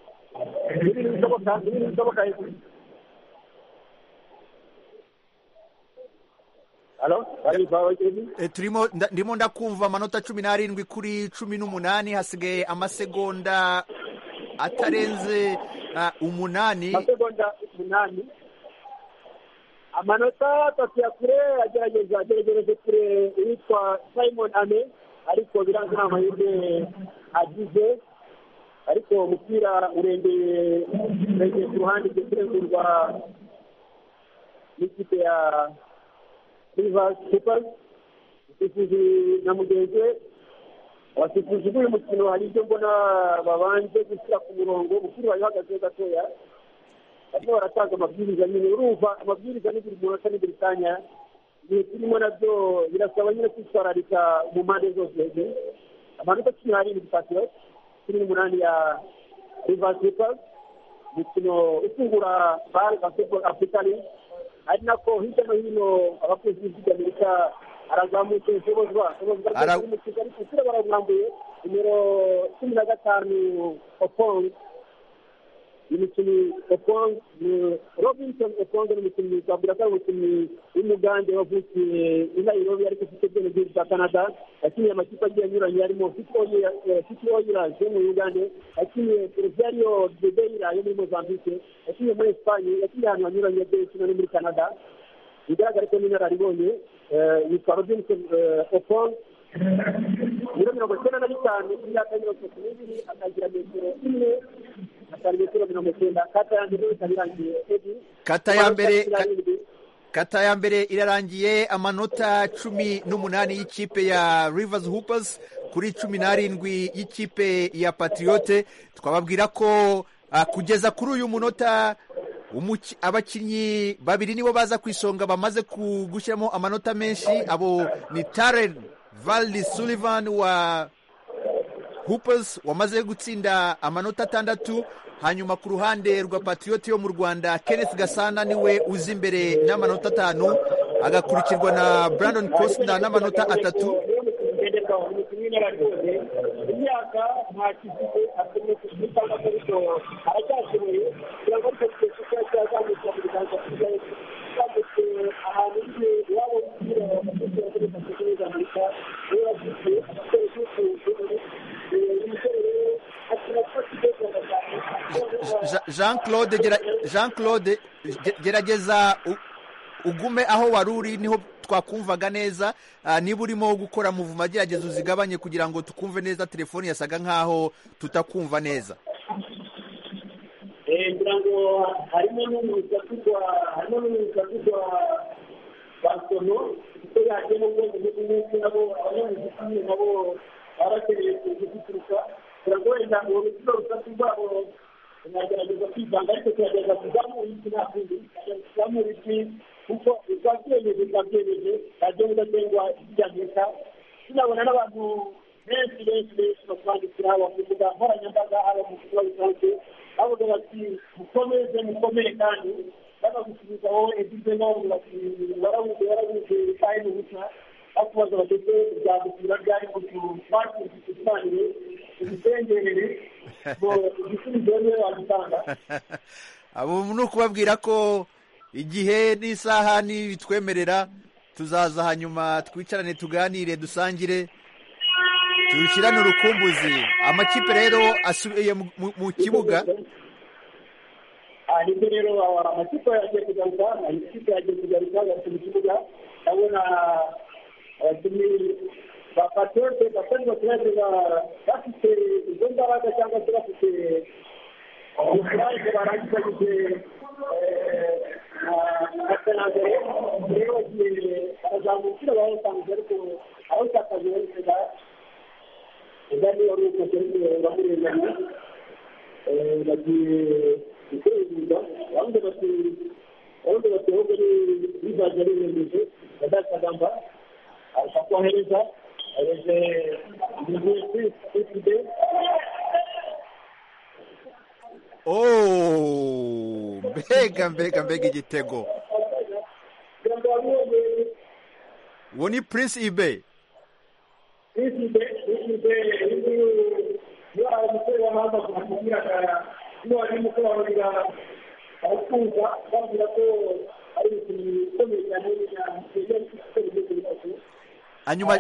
bishoboka. ndimo ndakumva amanota 17 kuri 18, hasigaye amasegonda atarenze 8. amasegonda 8. amanota 3 ya kure agerageje kure witwa Simon Ame, ariko biranga nta mahirwe agize, ariko umupira urengeye ku ruhande rw'urwa n'ikipe ya Rivers Hoopers. usifuzi na mugenzi we wasifuzi b'uyu mukino hari ibyo mbona babanje gushyira ku murongo, umupira wari uhagaze gatoya barimo baratanga amabwiriza nyine. urumva amabwiriza ni buri munota ni buri kanya, igihe turimo nabyo birasaba nyine kwitwararika mu mpande zose. amanota 17 Patriot 18 ya Rivers Hoopers. umukino ufungura BAL Basketball Africa League, ari nako hirya no hino abakozi b'Amerika arazamutse shobozwa mu Kigali kugira baramwambuye nimero 15 Okong. imikino Okong Robinson Okong ni umukino twabwira ko ari umukino w'umugande wavukiye i Nairobi ariko ufite ubwenegihugu bwa Canada. yakiniye amakipe agiye anyuranye harimo City Oilers yo mu Uganda, yakiniye Ferroviario de Beira yo muri Mozambique, yakiniye muri Espagne, yakiniye ahantu hanyuranye ndetse no muri Canada. bigaragara ko n'inararibonye yitwa Robinson Okong. Muri 95 imyaka 32 akagira metero 1 metero 90. kata ya mbere ikabirangiye kata ya mbere irarangiye. amanota 18 y'ikipe ya Rivers Hoopers kuri 17 y'ikipe ya Patriote. twababwira ko kugeza kuri uyu munota abakinnyi babiri nibo baza ku isonga bamaze gushyiramo amanota menshi. abo ni Taren Vallis-Sullivan wa Hoopers wamaze gutsinda amanota 6. hanyuma ku ruhande rwa Patriot yo mu Rwanda Kenneth Gasana niwe uzi imbere n'amanota 5, agakurikirwa na Brandon Costa n'amanota 3. Jean Claude gerageza ugume aho wari uri niho twakumvaga neza. Niba urimo gukora muvuma gerageza uzigabanye kugira ngo tukumve neza. Telefoni yasaga nkaho tutakumva neza. ngira ngo harimo n'urusaku rwa basono kuko yagiye mu bwoko bw'umunsi nabo abanyamuziki nabo barakeneye kuguturuka kugira ngo wenda ngo urusaku rwabo nagerageza kwivanga ariko tugerageza kuzamura iki nta kundi kuzamura iki kuko twabyemeje radiyo mudatenguha ry'amerika tunabona n'abantu benshi batwandikira haba ku mbuga nkoranyambaga haba mu bikorwa bisanzwe bavuga bati mukomere kandi bakagusubiza wowe ebyiri n'abantu bati warabuze kandi n'ubusa bakubaza bageze byagusura byari ngo tubanire tubisengerere ngo igisubizo niwe wagitanga. Abo ni ukubabwira ko igihe n'isaha nibitwemerera tuzaza hanyuma twicarane tuganire dusangire tubishyirane urukumbuzi. Amakipe rero asubiye mu kibuga. Nibyo rero amakipe yagiye kugaruka mu kibuga. Ndabona abakinnyi ba patriote bafite izo mbaraga cyangwa se bafite ubukuraje barangizanyije akanambere rero bagiye barazamukira bawusanze ariko awutakaje wese Ugani wari ukoze bamurenganya bagiye gukorera abandi bati ahubwo bizaje biremeje badakagamba arashaka aheje ibyo mbega igitego. Uwo ni Prince Ibe. Hanyuma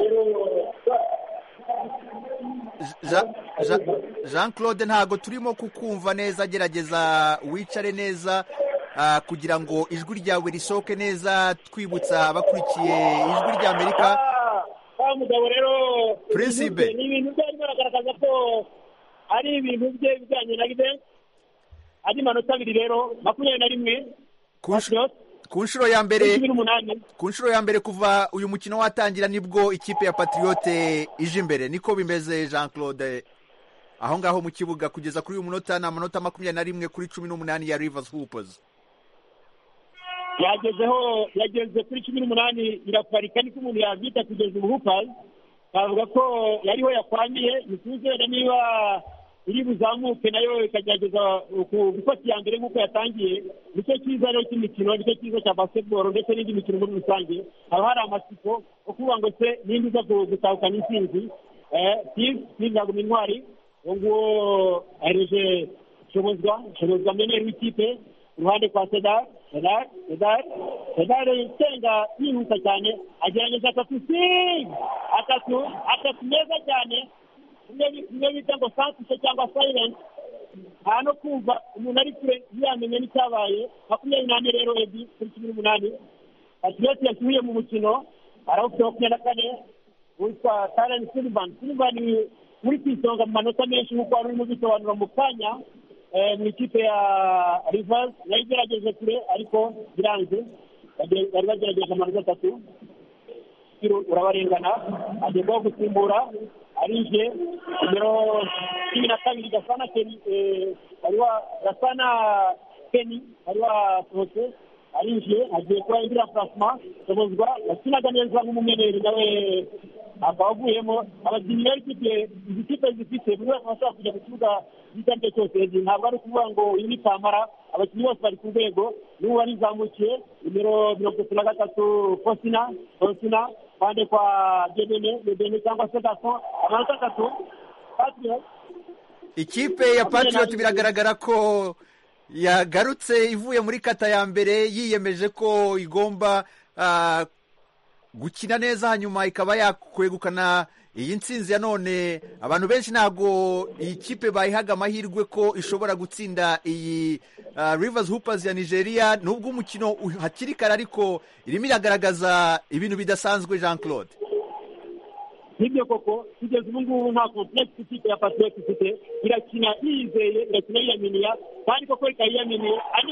Jean Claude ntago turimo kukumva neza, gerageza wicare neza kugira ngo ijwi ryawe risohoke neza, twibutsa abakurikiye ijwi rya Amerika. Mugabo rero Prince Ibe ni ibintu byari baragaragaza ko ari ibintu bye bijyanye na Libe ari manota 2 rero 21 ku nshuro ya mbere kuva uyu mukino watangira nibwo ikipe ya Patriote ije imbere. Niko bimeze Jean Claude aho ngaho mu kibuga kugeza kuri uyu munota na manota 21 kuri 18 ya Rivers Hoopers. Yageze kuri 18 iraparika niko umuntu yabyita kugeza ubu Hoopers bavuga ko yariho yakwamiye nituzere niba iri buzamuke nayo ikagerageza gufata iya mbere nk'uko yatangiye. Nicyo cyiza rero cy'imikino, nicyo cyiza cya basketball ndetse n'indi mikino muri rusange. Haba hari amatsiko ukuvuga ngo se n'indi uza gutahukana intsinzi. Steve Nzaguma Intwari nguwo ahereje shobozwa meneri w'ikipe uruhande kwa Sedar Senga yihuta cyane agerageza atatu neza cyane. Niyo bita ngo sanse cyangwa silence, nta no kumva umuntu ari kure yamenye n'icyabaye. 24 rero kuri 18 Patriote yasubiye mu mukino arawufite 24 witwa Taren Sullivan muri kwisonga mu manota menshi nk'uko wari urimo bisobanura mu kanya mu ikipe ya Rivers yagerageje kure ariko biranze. Bari bagerageje amanota 3 urabarengana agomba gusimbura arije numero 12 Gasana Kenny Kenny Prote arije agiye kwa indira plasma sobozwa yakinaga neza nk'umumeneri nawe akavuyemo. Abakinnyi b'ikipe zifite buri wese ashaka kujya mu kibuga y'icyo cyose. Ntabwo ari ukuvuga ngo uyu ni Kamara, abakinnyi bose bari ku rwego. N'uwo warizamukiye numero 33 Fosina pande kwa Gedene cyangwa se Gaston amanota 3 Patriot. Ikipe ya Patriot biragaragara ko yagarutse ivuye muri kata ya mbere yiyemeje ko igomba gukina neza hanyuma ikaba yakwegukana iyi ntsinzi ya none abantu benshi ntabwo iyi kipe bayihaga amahirwe ko ishobora gutsinda iyi Rivers Hoopers ya Nigeria, nubwo umukino hakiri kare ariko irimo iragaragaza ibintu bidasanzwe. Jean Claude, nibyo koko kugeza ubu ngubu nta komplekisi ikipe ya Patriots ifite, irakina yizeye, irakina yiyaminiye, kandi koko ikayiyaminiye. andi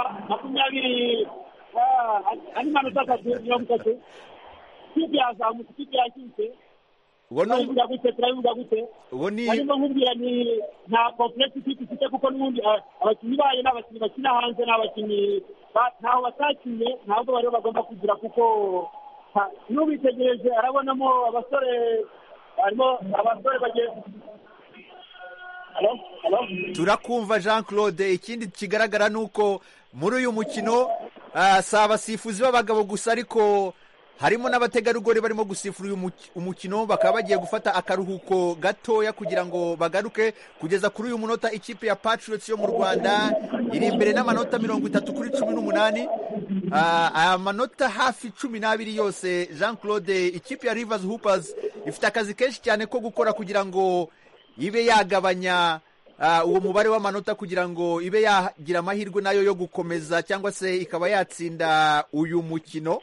manota 3 ikipe yazamutse, ikipe yakitse. turabivuga gute ariko nkubwira ni nta komplekisi ikipe ifite, kuko n'ubundi abakinnyi bayo ni abakinnyi bakina hanze, ni abakinnyi ntaho batakinnye, ntabwo bariho bagomba kugira, kuko n'ubitegereje arabonamo abasore, harimo abasore bagiye. turakumva Jean Claude. Ikindi kigaragara ni uko muri uyu mukino si abasifuzi b'abagabo gusa, ariko harimo n'abategarugori barimo gusifura uyu umukino, bakaba bagiye gufata akaruhuko gatoya kugira ngo bagaruke. Kugeza kuri uyu munota ikipe ya Patriots yo mu Rwanda iri imbere n'amanota 30-18. aya manota hafi 12 yose. Jean Claude, ikipe ya Rivers Hoopers ifite akazi kenshi cyane ko gukora kugira ngo ibe yagabanya uwo mubare w'amanota, kugira ngo ibe yagira amahirwe nayo yo gukomeza cyangwa se ikaba yatsinda uyu mukino.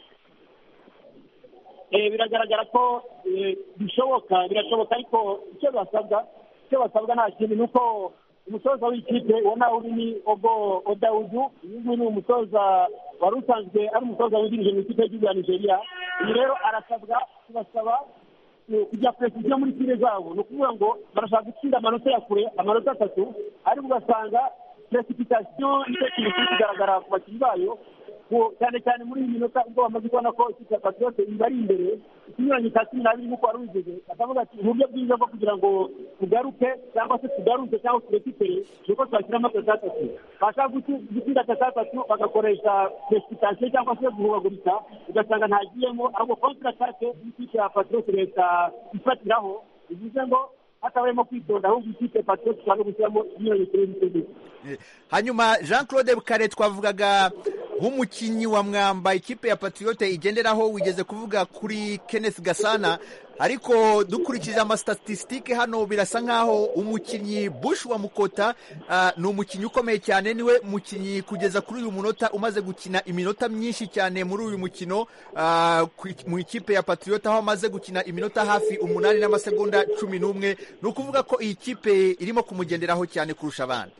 Biragaragara ko birashoboka, ariko icyo basabwa nta kindi, ni uko umutoza w'ikipe ubona uri ni Ogo Odaudu. uyu ni umutoza wari usanzwe ari umutoza wungirije mu ikipe y'igihugu ya Nigeria. iyi rero kubasaba kujya precision muri tire zabo, ni ukuvuga ngo barashaka gutsinda amanota ya kure, amanota 3, ariko ugasanga precipitation nicyo kintu kiri kugaragara ku bakinnyi bayo, cyane cyane muri iyi minota ubwo bamaze kubona ko ikipe ya Patriots ibari imbere ikinyuranye cya 12 nk'uko wari ubigeze. akavuga ati uburyo bwiza bwo kugira ngo tugaruke cyangwa se tugaruke cyangwa turekipere nuko twashyiramo 3. bashaka gutsinda 3 bagakoresha precipitation cyangwa se guhubagurika, ugasanga ntagiyemo, ahubwo contre attaque y'ikipe ya Patriots leta ifatiraho, bivuze ngo hatabayemo kwitonda, ahubwo ikipe Patriots cyangwa gushyiramo ikinyuranye cy'ibindi. Hanyuma Jean Claude, kare twavugaga nk'umukinnyi wa mwamba ikipe ya Patriots igenderaho, wigeze kuvuga kuri Kenneth Gasana, ariko dukurikije amastatistike hano birasa nkaho umukinnyi Bush wa Mukota ni umukinnyi ukomeye cyane, niwe mukinnyi kugeza kuri uyu munota umaze gukina iminota myinshi cyane muri uyu mukino mu ikipe ya Patriots, aho amaze gukina iminota hafi 8 n'amasegonda 11. ni ukuvuga ko iyi kipe irimo kumugenderaho cyane kurusha abandi.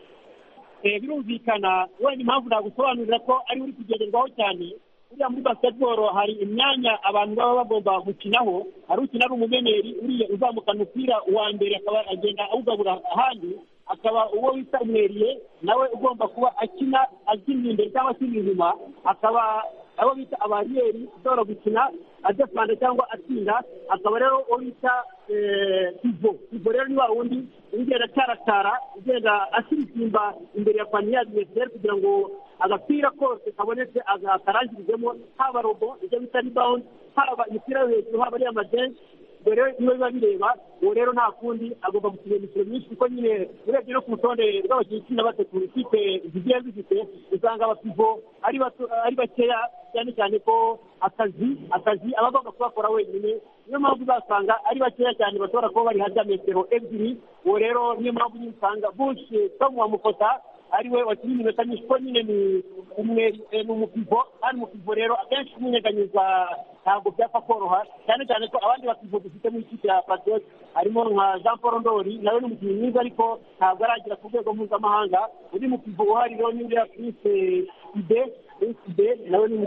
Birumvikana, wenda impamvu nagusobanurira ko ari uri kugenderwaho cyane. Uriya muri basketball hari imyanya abantu baba bagomba gukinaho, hari ukina ari umumeneri, uriya uzamukana umupira uwa mbere akaba agenda awugabura ahandi, akaba uwo wita umweriye nawe ugomba kuba akina imbere cyangwa akina inyuma, akaba abo bita abariyeri ushobora gukina adefanda cyangwa atsinda, akaba rero uwo bita pivo rero ni wa wundi ugenda cyaratara, ugenda asirisimba imbere ya paniye adversaire kugira ngo agapira kose kabonetse akarangirizemo, haba robo ibyo bita rebound, haba imipira yo hejuru, haba ari amadense. Rero niba biba bireba, uwo rero nta kundi agomba gukina imikino myinshi, kuko nyine urebye no ku rutonde rw'abakinnyi 13 ku ikipe zigiye zifite, usanga abapivo ari bakeya, cyane cyane ko akazi aba agomba kubakora wenyine. niyo mpamvu uzasanga ari bakeya cyane bashobora kuba bari hajya metero 2. uwo rero niyo mpamvu usanga Bush Tom wa Mukota ariwe wakinnye iminota myinshi, ko nyine ni umupivo, ari umupivo rero akenshi kumwinyeganyeza ntabwo byapfa koroha, cyane cyane ko abandi bapivo dufite mu ikipe ya Patriots harimo nka Jean Paul Ndori, nawe ni umukinnyi mwiza ariko ntabwo aragera ku rwego mpuzamahanga. undi mupivo uhari rero ni uriya Chris Ide, nawe ni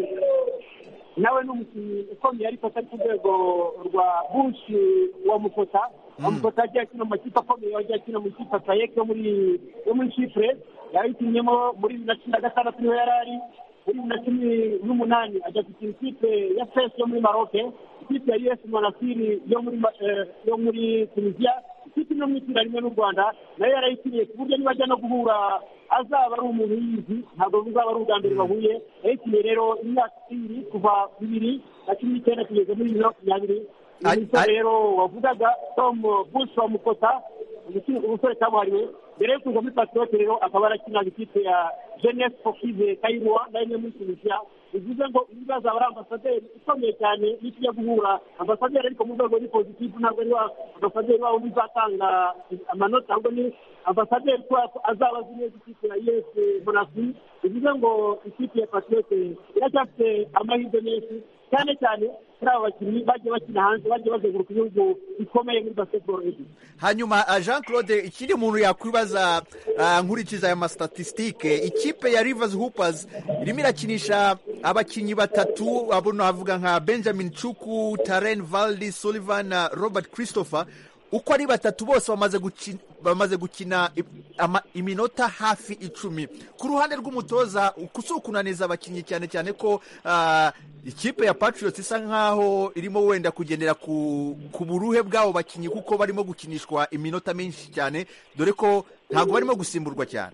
umukinnyi ukomeye ariko atari ku rwego rwa Bush wa Mukota. Mukota agiye akina mu makipe akomeye, agiye akina mu ikipe Sayek yo muri Chipre, yayikinnyemo muri 2016 niho yari ari, muri 2018 ajya gukina ikipe ya FES yo muri Maroc, ikipe ya US Monastir yo muri Tunisia, ikipe no mu itsinda rimwe n'u Rwanda nayo yarayikiniye, ku buryo niba ajya no guhura azaba ari umuntu yizi, ntabwo bizaba ari ubwa mbere bahuye. Yayikiniye rero imyaka 2 kuva 2019 kugeza muri 2020. umusore rero wavugaga Tom Bush wa Mukota, umusore kabuhariwe mbere yo kuza muri Patriots rero akaba arakina ikipe Jeunesse Fokize Kayirwa ndanye muri Tunisia bivuze ngo ibibazo ari ambasaderi ukomeye cyane n'icyo guhura ambasaderi ariko mu rwego ni positive ntabwo ari ambasaderi wawe uzatanga amanota ahubwo ni ambasaderi ko azaba azi neza ikipe ya US Monastir bivuze ngo ikipe ya Patriote iracyafite amahirwe menshi cyane cyane kuri aba bakinnyi bagiye bakina hanze bagiye bazenguruka ibihugu bikomeye muri basketball. Hanyuma Jean Claude, ikindi muntu yakwibaza nkurikiza aya mastatistike, ikipe ya Rivers Hoopers irimo irakinisha abakinnyi batatu abo navuga nka Benjamin Chuku, Taren Valdi, Sullivan na Robert Christopher, uko ari batatu bose bamaze gukina iminota hafi 10. Ku ruhande rw'umutoza kusukunaniza abakinnyi cyane cyane ko ikipe ya Patriots isa nkaho irimo wenda kugendera ku buruhe bwabo bakinnyi kuko barimo gukinishwa iminota menshi cyane dore ko ntabwo barimo gusimburwa cyane.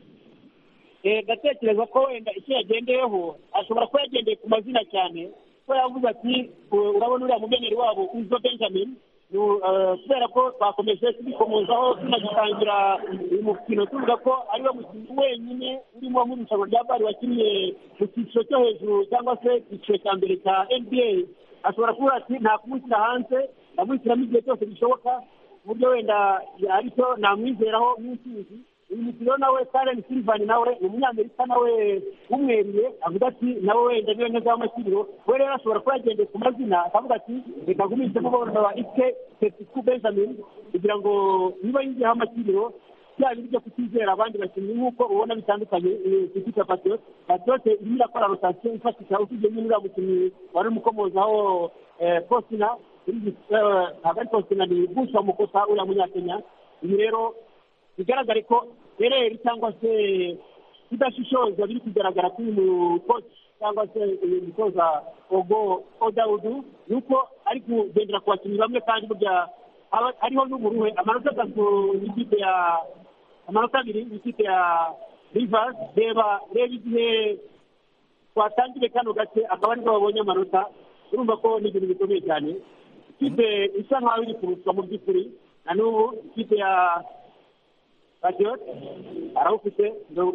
Gatekereza ko wenda icyo yagendeyeho ashobora kuba yagendeye ku mazina cyane ko yavuze ati urabona uriya mumeneri wabo Uzo Benjamin kubera ko twakomeje kubikomozaho tunagitangira uyu mukino tuvuga ko ariwe mukinnyi wenyine urimo mu irushanwa rya bari wakiniye mu cyiciro cyo hejuru cyangwa se icyiciro cya mbere cya NBA ashobora kuvuga ati nta kumushyira hanze ndamushyiramo igihe cyose bishoboka ku buryo wenda aricyo namwizeraho n'intsinzi. uyu mukino nawe Karen Sullivan nawe ni umunyamerika nawe umweriye avuga ati nawe wenda niwe neza w'amashyiriro we rero ashobora kuba yagendeye ku mazina akavuga ati reka gumisemo boroba ike Tetiku Benjamin kugira ngo niba yinjiyeho amashyiriro bya bindi byo kutizera abandi bakinnyi nk'uko ubona bitandukanye ikipe ya Patriote irimo irakora rotation ifatika usibye n'uriya mukinnyi wari umukomozaho Postina ntabwo ari Postina ni Bush wa Mukota uriya munyakenya. ibi rero bigaragare ko ereri cyangwa se kudashishoza biri kugaragara kuri uyu coach cyangwa se uyu mutoza Odaudu yuko ari kugendera ku bakinnyi bamwe kandi burya hariho n'uburuhe. amanota 3 y'ikipe ya amanota 2 y'ikipe ya Rivers reba igihe twatangire kano gace akaba ariko babonye amanota urumva ko ni ibintu bikomeye cyane. ikipe isa nkaho iri kuruswa mu by'ukuri na n'ubu ikipe ya Patriot arawufite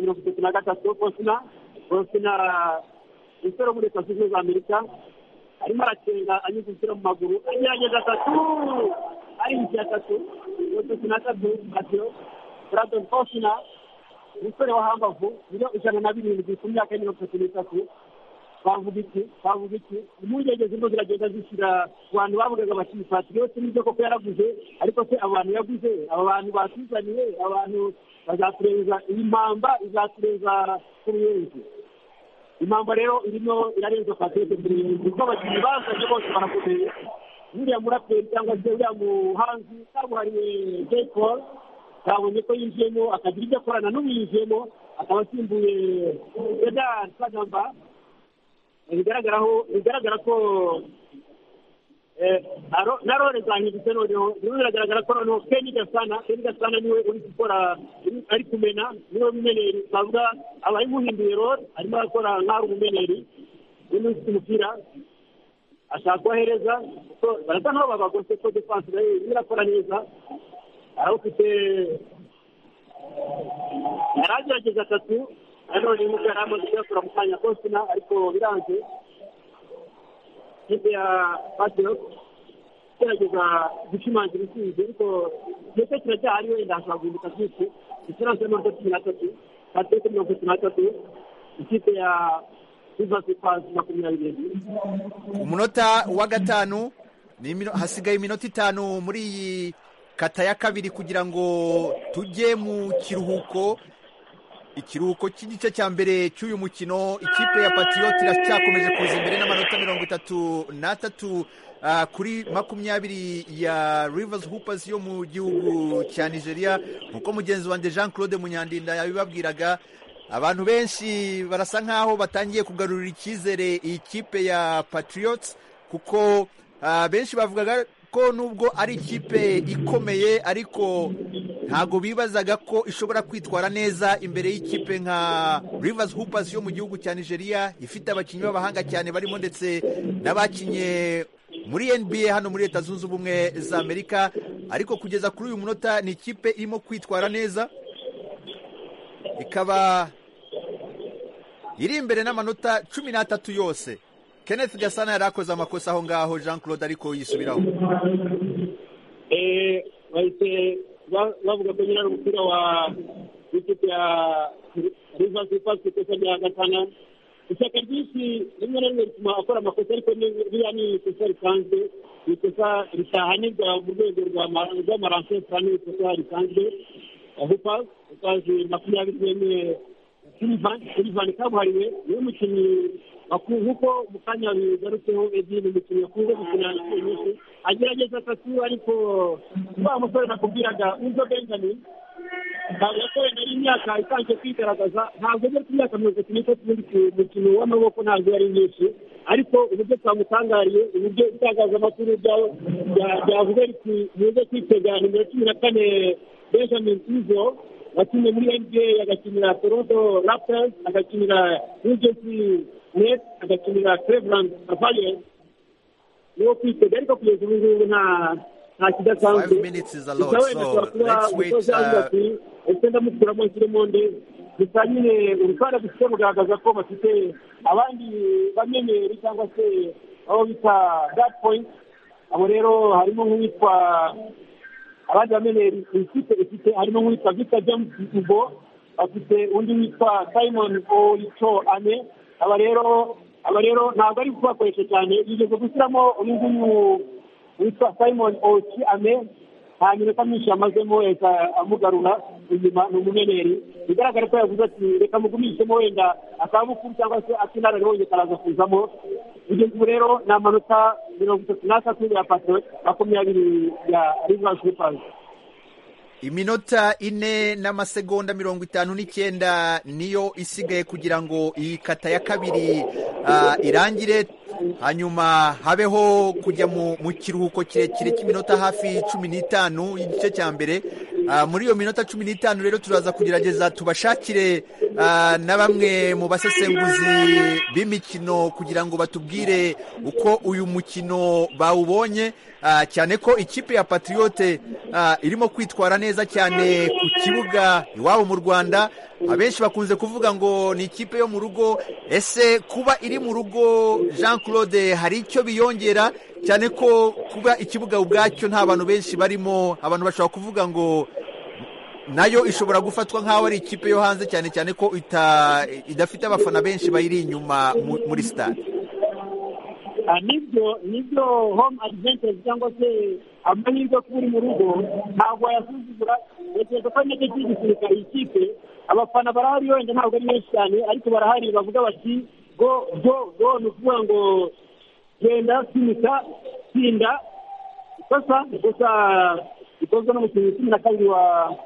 33 Postina insero muri Leta Zunze Ubumwe za Amerika arimo aracenga anyuze insero mu maguru agerageza 3 ari inshyi ya 3 Patriot Brandon Postina umusore wa hambavu miliyoni 107 ku myaka ya 33 bavuga iki impungenge zirimo ziragenda zishyira abantu bavugaga bati Patriot n'ibyo koko yaraguze ariko se abantu yaguze aba bantu batuzaniye abantu bazatureza impamba izatureza kuruyenzi. impamba rero irimo irarenza Patriot kuko abakinnyi bazanye bose barakomeye. uriya muraperi cyangwa se uriya muhanzi kabuhariwe J. Paul babonye ko yinjiyemo akagira ibyo akorana n'ubiyinjiyemo akaba asimbuye Eda Sagamba. bigaragara ko na role zahindutse noneho biragaragara ko noneho Kenny Gasana niwe uri gukora ari kumena niwe mumeneri bavuga abaye muhinduye role arimo akora nk'aho umumeneri n'ufite umupira ashaka kohereza ko barasa nkaho babagose ko defense nayo irakora neza arawufite yaragerageza 3 none umupira amaze kuyakora mu kanya Postina ariko biranze. ikipe ya Patriot gerageza gushimangira intsinzi ariko ndetse kiracyari wenda hashobora guhinduka byinshi. ikiranze no 13 Patriot 33 ikipe ya Rivers Hoopers 20. umunota wa gatanu hasigaye iminota 5 muri iyi kata ya kabiri kugira ngo tujye mu ikiruhuko cy'igice cya mbere cy'uyu mukino. ikipe ya Patriot iracyakomeje kuza imbere n'amanota 33 kuri 20 ya Rivers Hoopers yo mu gihugu cya Nigeria. nk'uko mugenzi wanjye Jean Claude Munyandinda yabibabwiraga, abantu benshi barasa nkaho batangiye kugarurira icyizere iyi kipe ya Patriots kuko benshi bavugaga ko nubwo ari ikipe ikomeye ariko ntago bibazaga ko ishobora kwitwara neza imbere y'ikipe nka Rivers Hoopers yo mu gihugu cya Nigeria ifite abakinnyi b'abahanga cyane barimo ndetse n'abakinnye muri NBA hano muri Leta Zunze Ubumwe za Amerika. ariko kugeza kuri uyu munota ni ikipe irimo kwitwara neza, ikaba iri imbere n'amanota 13 yose. Kenneth Gasana yari akoze amakosa aho ngaho, Jean Claude ariko yisubiraho. Bahise bavuga ko nyina umupira wa w'ikipe ya Rivers Vipers ikosa rya gatana. Ishyaka ryinshi rimwe na rimwe rituma akora amakosa, ariko biriya ni ikosa risanzwe, ikosa ritahanirwa mu rwego rw'amaransifa, ni ikosa risanzwe. Vipers ikoze 21 Sullivan kabuhariwe niwe mukinnyi nk'uko mu kanya bigarutseho Edine, umukinnyi yakunze gukina nyinshi, agerageza atatu, ariko wa musore nakubwiraga Uzo Benjamin yakorewe nari imyaka itangiye kwigaragaza, ntabwo ari ku myaka 30 muri mukino w'amaboko, ntabwo yari nyinshi, ariko uburyo twamutangariye, uburyo itangazamakuru byavuga bivuze kwitega nimero 14 Benjamin Uzo wakinnye muri NBA, agakinira Toronto Raptors, agakinira New Jersey Nets, agakinira Cleveland Cavaliers, niwo kwitega, ariko kugeza ubu ngubu nta kidasanzwe. 5 minutes is a lot, so let's wait. Ese ndamukuramo Siremonde, gusa nyine urukanda dufite bugaragaza ko bafite abandi bamenyeri cyangwa se aho bita that point. Abo rero harimo nk'uwitwa abandi bamenyeri ifite harimo nk'uwitwa Victor James Ubo, bafite undi witwa Simon Olicho Ane. Aba rero ntabwo ari kubakoresha cyane, yigeze gushyiramo undi witwa Simon Ochi Ane, nta minota myinshi yamazemo amugarura inyuma. Ni umumeneri, bigaragara ko yavuze ati reka mugumishemo, wenda akaba mukuru cyangwa se akinararibonye karaza kuzamo. Kugeza ubu rero ni amanota 33 ya Patriots, 20 ya Rivers Vipers. Iminota 4 n'amasegonda 59 niyo isigaye kugira ngo iyi kata ya kabiri irangire, hanyuma habeho kujya mu kiruhuko kirekire cy'iminota hafi 15 y'igice cya mbere. Muri iyo minota 15 rero turaza kugerageza tubashakire na bamwe mu basesenguzi b'imikino kugira ngo batubwire uko uyu mukino bawubonye, cyane ko ikipe ya Patriote irimo kwitwara neza cyane ku kibuga iwabo mu Rwanda. Abenshi bakunze kuvuga ngo ni ikipe yo mu rugo. Ese kuba iri mu rugo, Jean Claude, hari icyo biyongera, cyane ko kuba ikibuga ubwacyo nta bantu benshi barimo, abantu bashobora kuvuga ngo nayo ishobora gufatwa nk'aho ari ikipe yo hanze, cyane cyane ko idafite abafana benshi bayiri inyuma muri stade. Nibyo home advantage cyangwa se amahirwe kuba uri mu rugo ntabwo yasuzugura. Ntekereza ko nacyo kigisirika iyi kipe, abafana barahari, wenda ntabwo ari benshi cyane, ariko barahari bavuga bati go ni ukuvuga ngo genda sinika tsinda. Ikosa ikozwe n'umukinnyi 12 wa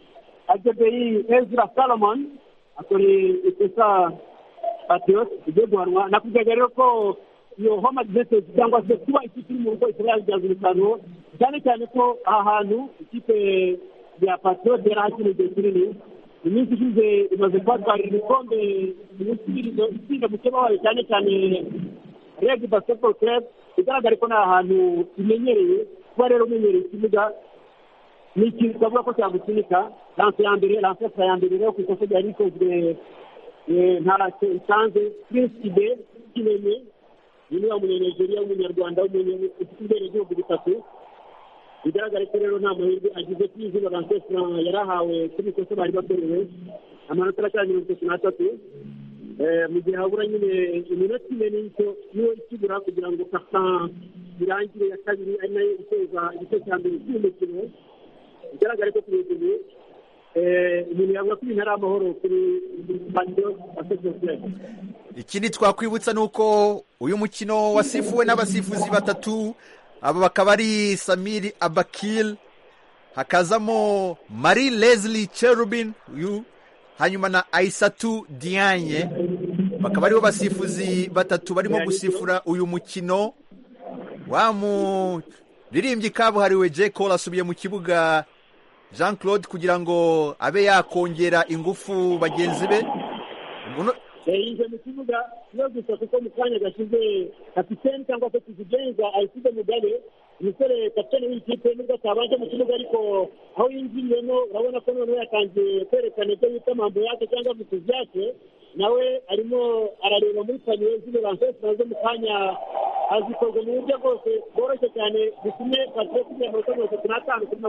AJBI Ezra Salomon, akore ikosa Patriots igiye guhanwa. Nakubwira rero ko iyo home advantage cyangwa se kuba ikipe iri mu rugo ikaba yabyaza umusaruro, cyane cyane ko aha hantu ikipe ya Patriots yarahakina igihe kinini. Iminsi ishize imaze kubatwara ibikombe imusubirizo itsinda mukeba wayo, cyane cyane Reg Basketball Club. Bigaragara ko ni ahantu imenyereye. Kuba rero umenyereye ikibuga ni ikintu twavuga ko cyagusunika. Lance ya mbere rero ku ikosa ryari rikozwe ntacyo isanze. Prince Ibe Kinene, ni wa Munyanigeria w'Umunyarwanda ufite ubwenegihugu butatu. Bigaragara ko rero nta mahirwe agize kuri izi Lance yarahawe kuri ikosa bari bakorewe. Amanota aracyari 33, mu gihe habura nyine iminota 4 niyo ikibura kugira ngo kata irangire ya kabiri, ari nayo isoza igice cya mbere cy'umukino. Bigaragara ko kuri ubu umuntu yavuga ko ibintu ari amahoro kuri Patriots Basketball Club. Ikindi twakwibutsa ni uko uyu mukino wasifuwe n'abasifuzi batatu. Aba bakaba ari Samir Abakil, hakazamo Marie Leslie Cherubin hanyuma na Aisatu Dianye. Bakaba aribo basifuzi batatu barimo gusifura uyu mukino. Wa muririmbyi kabuhariwe J. Cole asubiye mu kibuga, Jean Claude, kugira ngo abe yakongera ingufu bagenzi be. Yinjiye mu kibuga no gusa kuko mu kanya gashize kapiteni cyangwa se Kizigenza ayisize Mugabe, umusore kapiteni w'ikipe, nubwo atabanje mu kibuga, ariko aho yinjiyemo urabona ko noneho yatangiye kwerekana ibyo bita mambo yake cyangwa mituzi yake. nawe arimo arareba muri paniye zino Lanceston zo mu kanya azikozwe mu buryo bwose bworoshye cyane bitumye Patrick kugera mu 35 kuri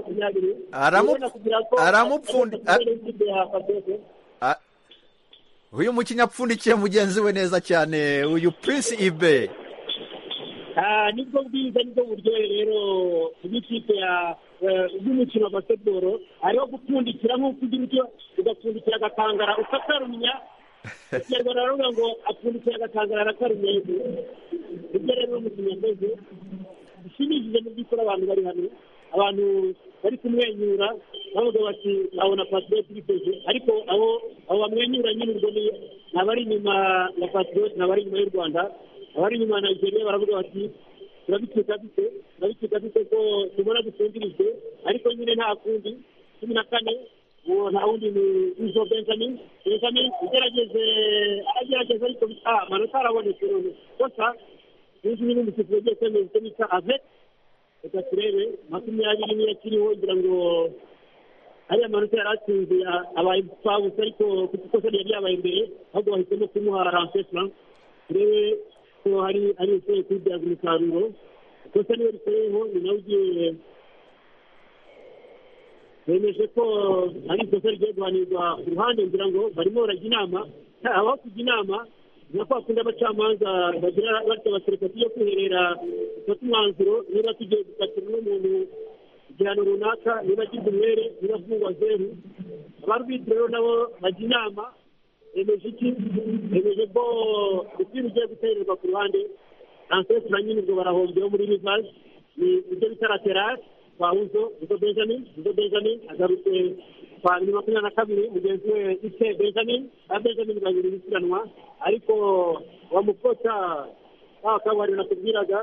20 uyu mukinnyi apfundikiye mugenzi we neza cyane uyu Prince Ibe. Nibwo bwiza nibwo buryohe rero bw'ikipe y'umukino wa basketball ariho gupfundikira nk'uko ugira icyo ugapfundikira agakangara ukakarumya ikinyarwanda baravuga ngo apfundikira agakangara arakarumya ibyo rero umukino yakoze bishimishije mu by'ukuri abantu bari hano abantu bari kumwenyura bavuga bati babona Patriot biteje ariko abo bamwenyura nyine ubwo ni abari inyuma ya Patriot n'abari inyuma y'u Rwanda abari inyuma ya Nigeria baravuga bati turabikeka bite ko tubona dufundirijwe ariko nyine nta kundi 14 uwo nta wundi ni Izo Benjamin agerageza ariko amanota arabonetse none gusa n'undi n'umusifuzi ugiye kwemeza icyo bita avec reka turebe 20 niyo akiriho ngira ngo ariya manota yari atsinze abaye fabusa ariko kuko ikosa ryari yabaye imbere ahubwo bahisemo kumuha Lanceston turebe ko hari ugiye kubyaza umusaruro ikosa niyo rikoreyeho ni nawe ugiye bemeje ko ari ikosa rigiye guhanirwa ku ruhande ngira ngo barimo barajya inama aho kujya inama nako bakunda abacamanza bagira batya baserekati yo kwiherera gufata umwanzuro niba tugiye gukatira n'umuntu igihano runaka niba agize umwere niba afungwa 0 abarubitiro rero nabo bajya inama bemeje ko umupira ugiye gutererwa ku ruhande Lanceston na nyine ubwo barahombyeho muri Rivers ni ibyo bita lateral kwa Izo Benjamin agarutse kwa 22 mugenzi we Ike Benjamin babiri bisiranwa ariko wamufota akabari nakubwiraga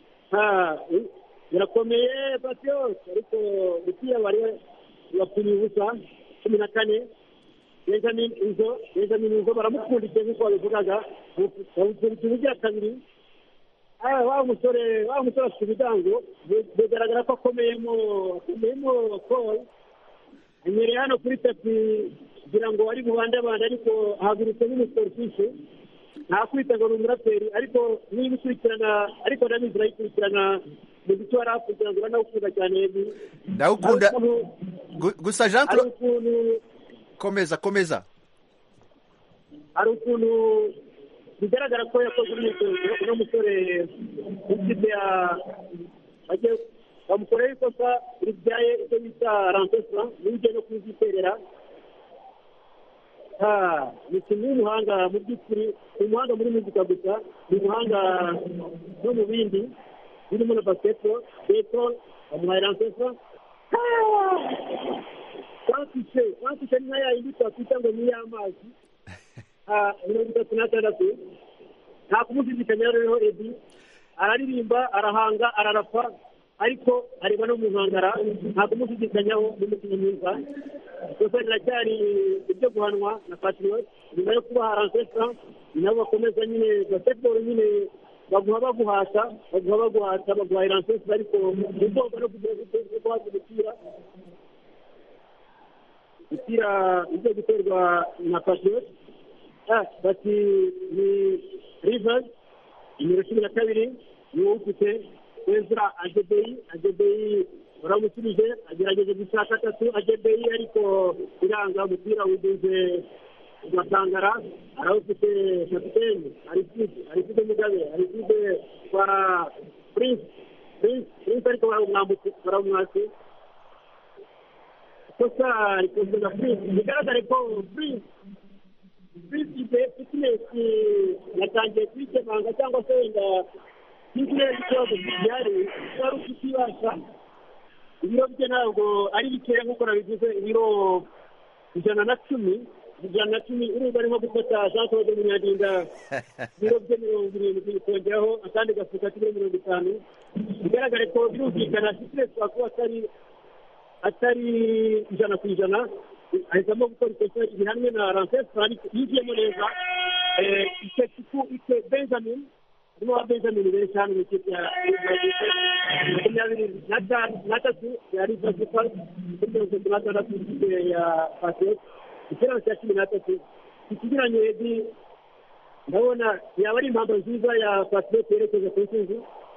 birakomeye Patriot ariko ukiya bari bapimye ubusa 14 Benjamin Izo baramukundike nk'uko babivugaga ubugira kabiri wa musore afite ibigango bigaragara ko akomeyemo Paul imbere hano kuri tapi kugira ngo ari bubande abandi ariko ahagurutse nk'umusportifu nta kwita ngo ni umuraperi ariko niba ukurikirana ariko ndabizi urayikurikirana mu gice wari kugira ngo uranawukunda cyane ndawukunda gusa Jean Claude komeza hari ukuntu bigaragara ko yakoze umwitozo uno musore w'ikipe bamukoreye ikosa ribyaye icyo bita Lanceston n'ugiye no kuziterera ni kimwe w'umuhanga mu by'ukuri umuhanga muri muzika gusa ni umuhanga no mu bindi birimo na basketball bamuhaye Lanceston kwankishe ni nka yayindi twakwita ngo ni iy'amazi 36 nta kumushidikanya rero Edi araririmba arahanga ararapa ariko areba no mu nkangara nta kumushidikanyaho n'umukinnyi mwiza gusa riracyari ibyo guhanwa na Patriot nyuma yo kubaha Lanceston nabo bakomeza nyine basketball nyine baguha Lanceston ariko ugomba no kugira umupira ujya guterwa na Patriot bati ni Rivers nimero 12 ni ufite Ezra Ajebeyi baramusubije agerageje gushaka 3 Ajebeyi ariko iranga umupira uduze Matangara arawufite kapiteni arifite Mugabe arifite kwa Prince ariko baramwase kosa rikoze na Prince bigaragara ko Prince fitness yatangiye kwikemanga cyangwa se wenda fitness ikibazo gihari wari ufite ibasha ibiro bye ntabwo ari bikeya nk'uko nabivuze ibiro 110 urumva arimo gufata Jean Claude Munyandinda ibiro bye 70 kongeraho akandi gafuka k'ibiro 50 bigaragare ko birumvikana fitness wakuba atari 100%. ahitamo gukora ikosa gihamwe na Lanceston ariko yigiyemo neza ike Benjamin harimo wa Benjamin benshi hano mu kipe ya 23 yari Pacific kuri 36 ya Patriot ikiraro cya 13 ikinyuranye ndabona yaba ari impamvu nziza ya Patriote yerekeza ku ntsinzi.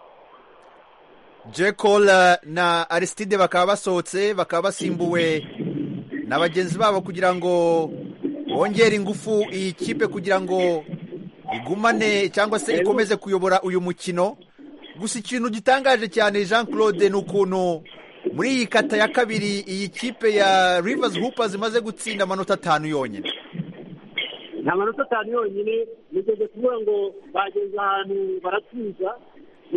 J. Cole na Aristide bakaba basohotse, bakaba basimbuwe na bagenzi babo kugira ngo bongere ingufu iyi kipe kugira ngo igumane cyangwa se ikomeze kuyobora uyu mukino. Gusa ikintu gitangaje cyane Jean Claude ni ukuntu muri iyi kata ya kabiri iyi kipe ya Rivers Hoopers imaze gutsinda amanota 5 yonyine. Nta manota 5 yonyine, nigeze kuvuga ngo bageze ahantu baratuza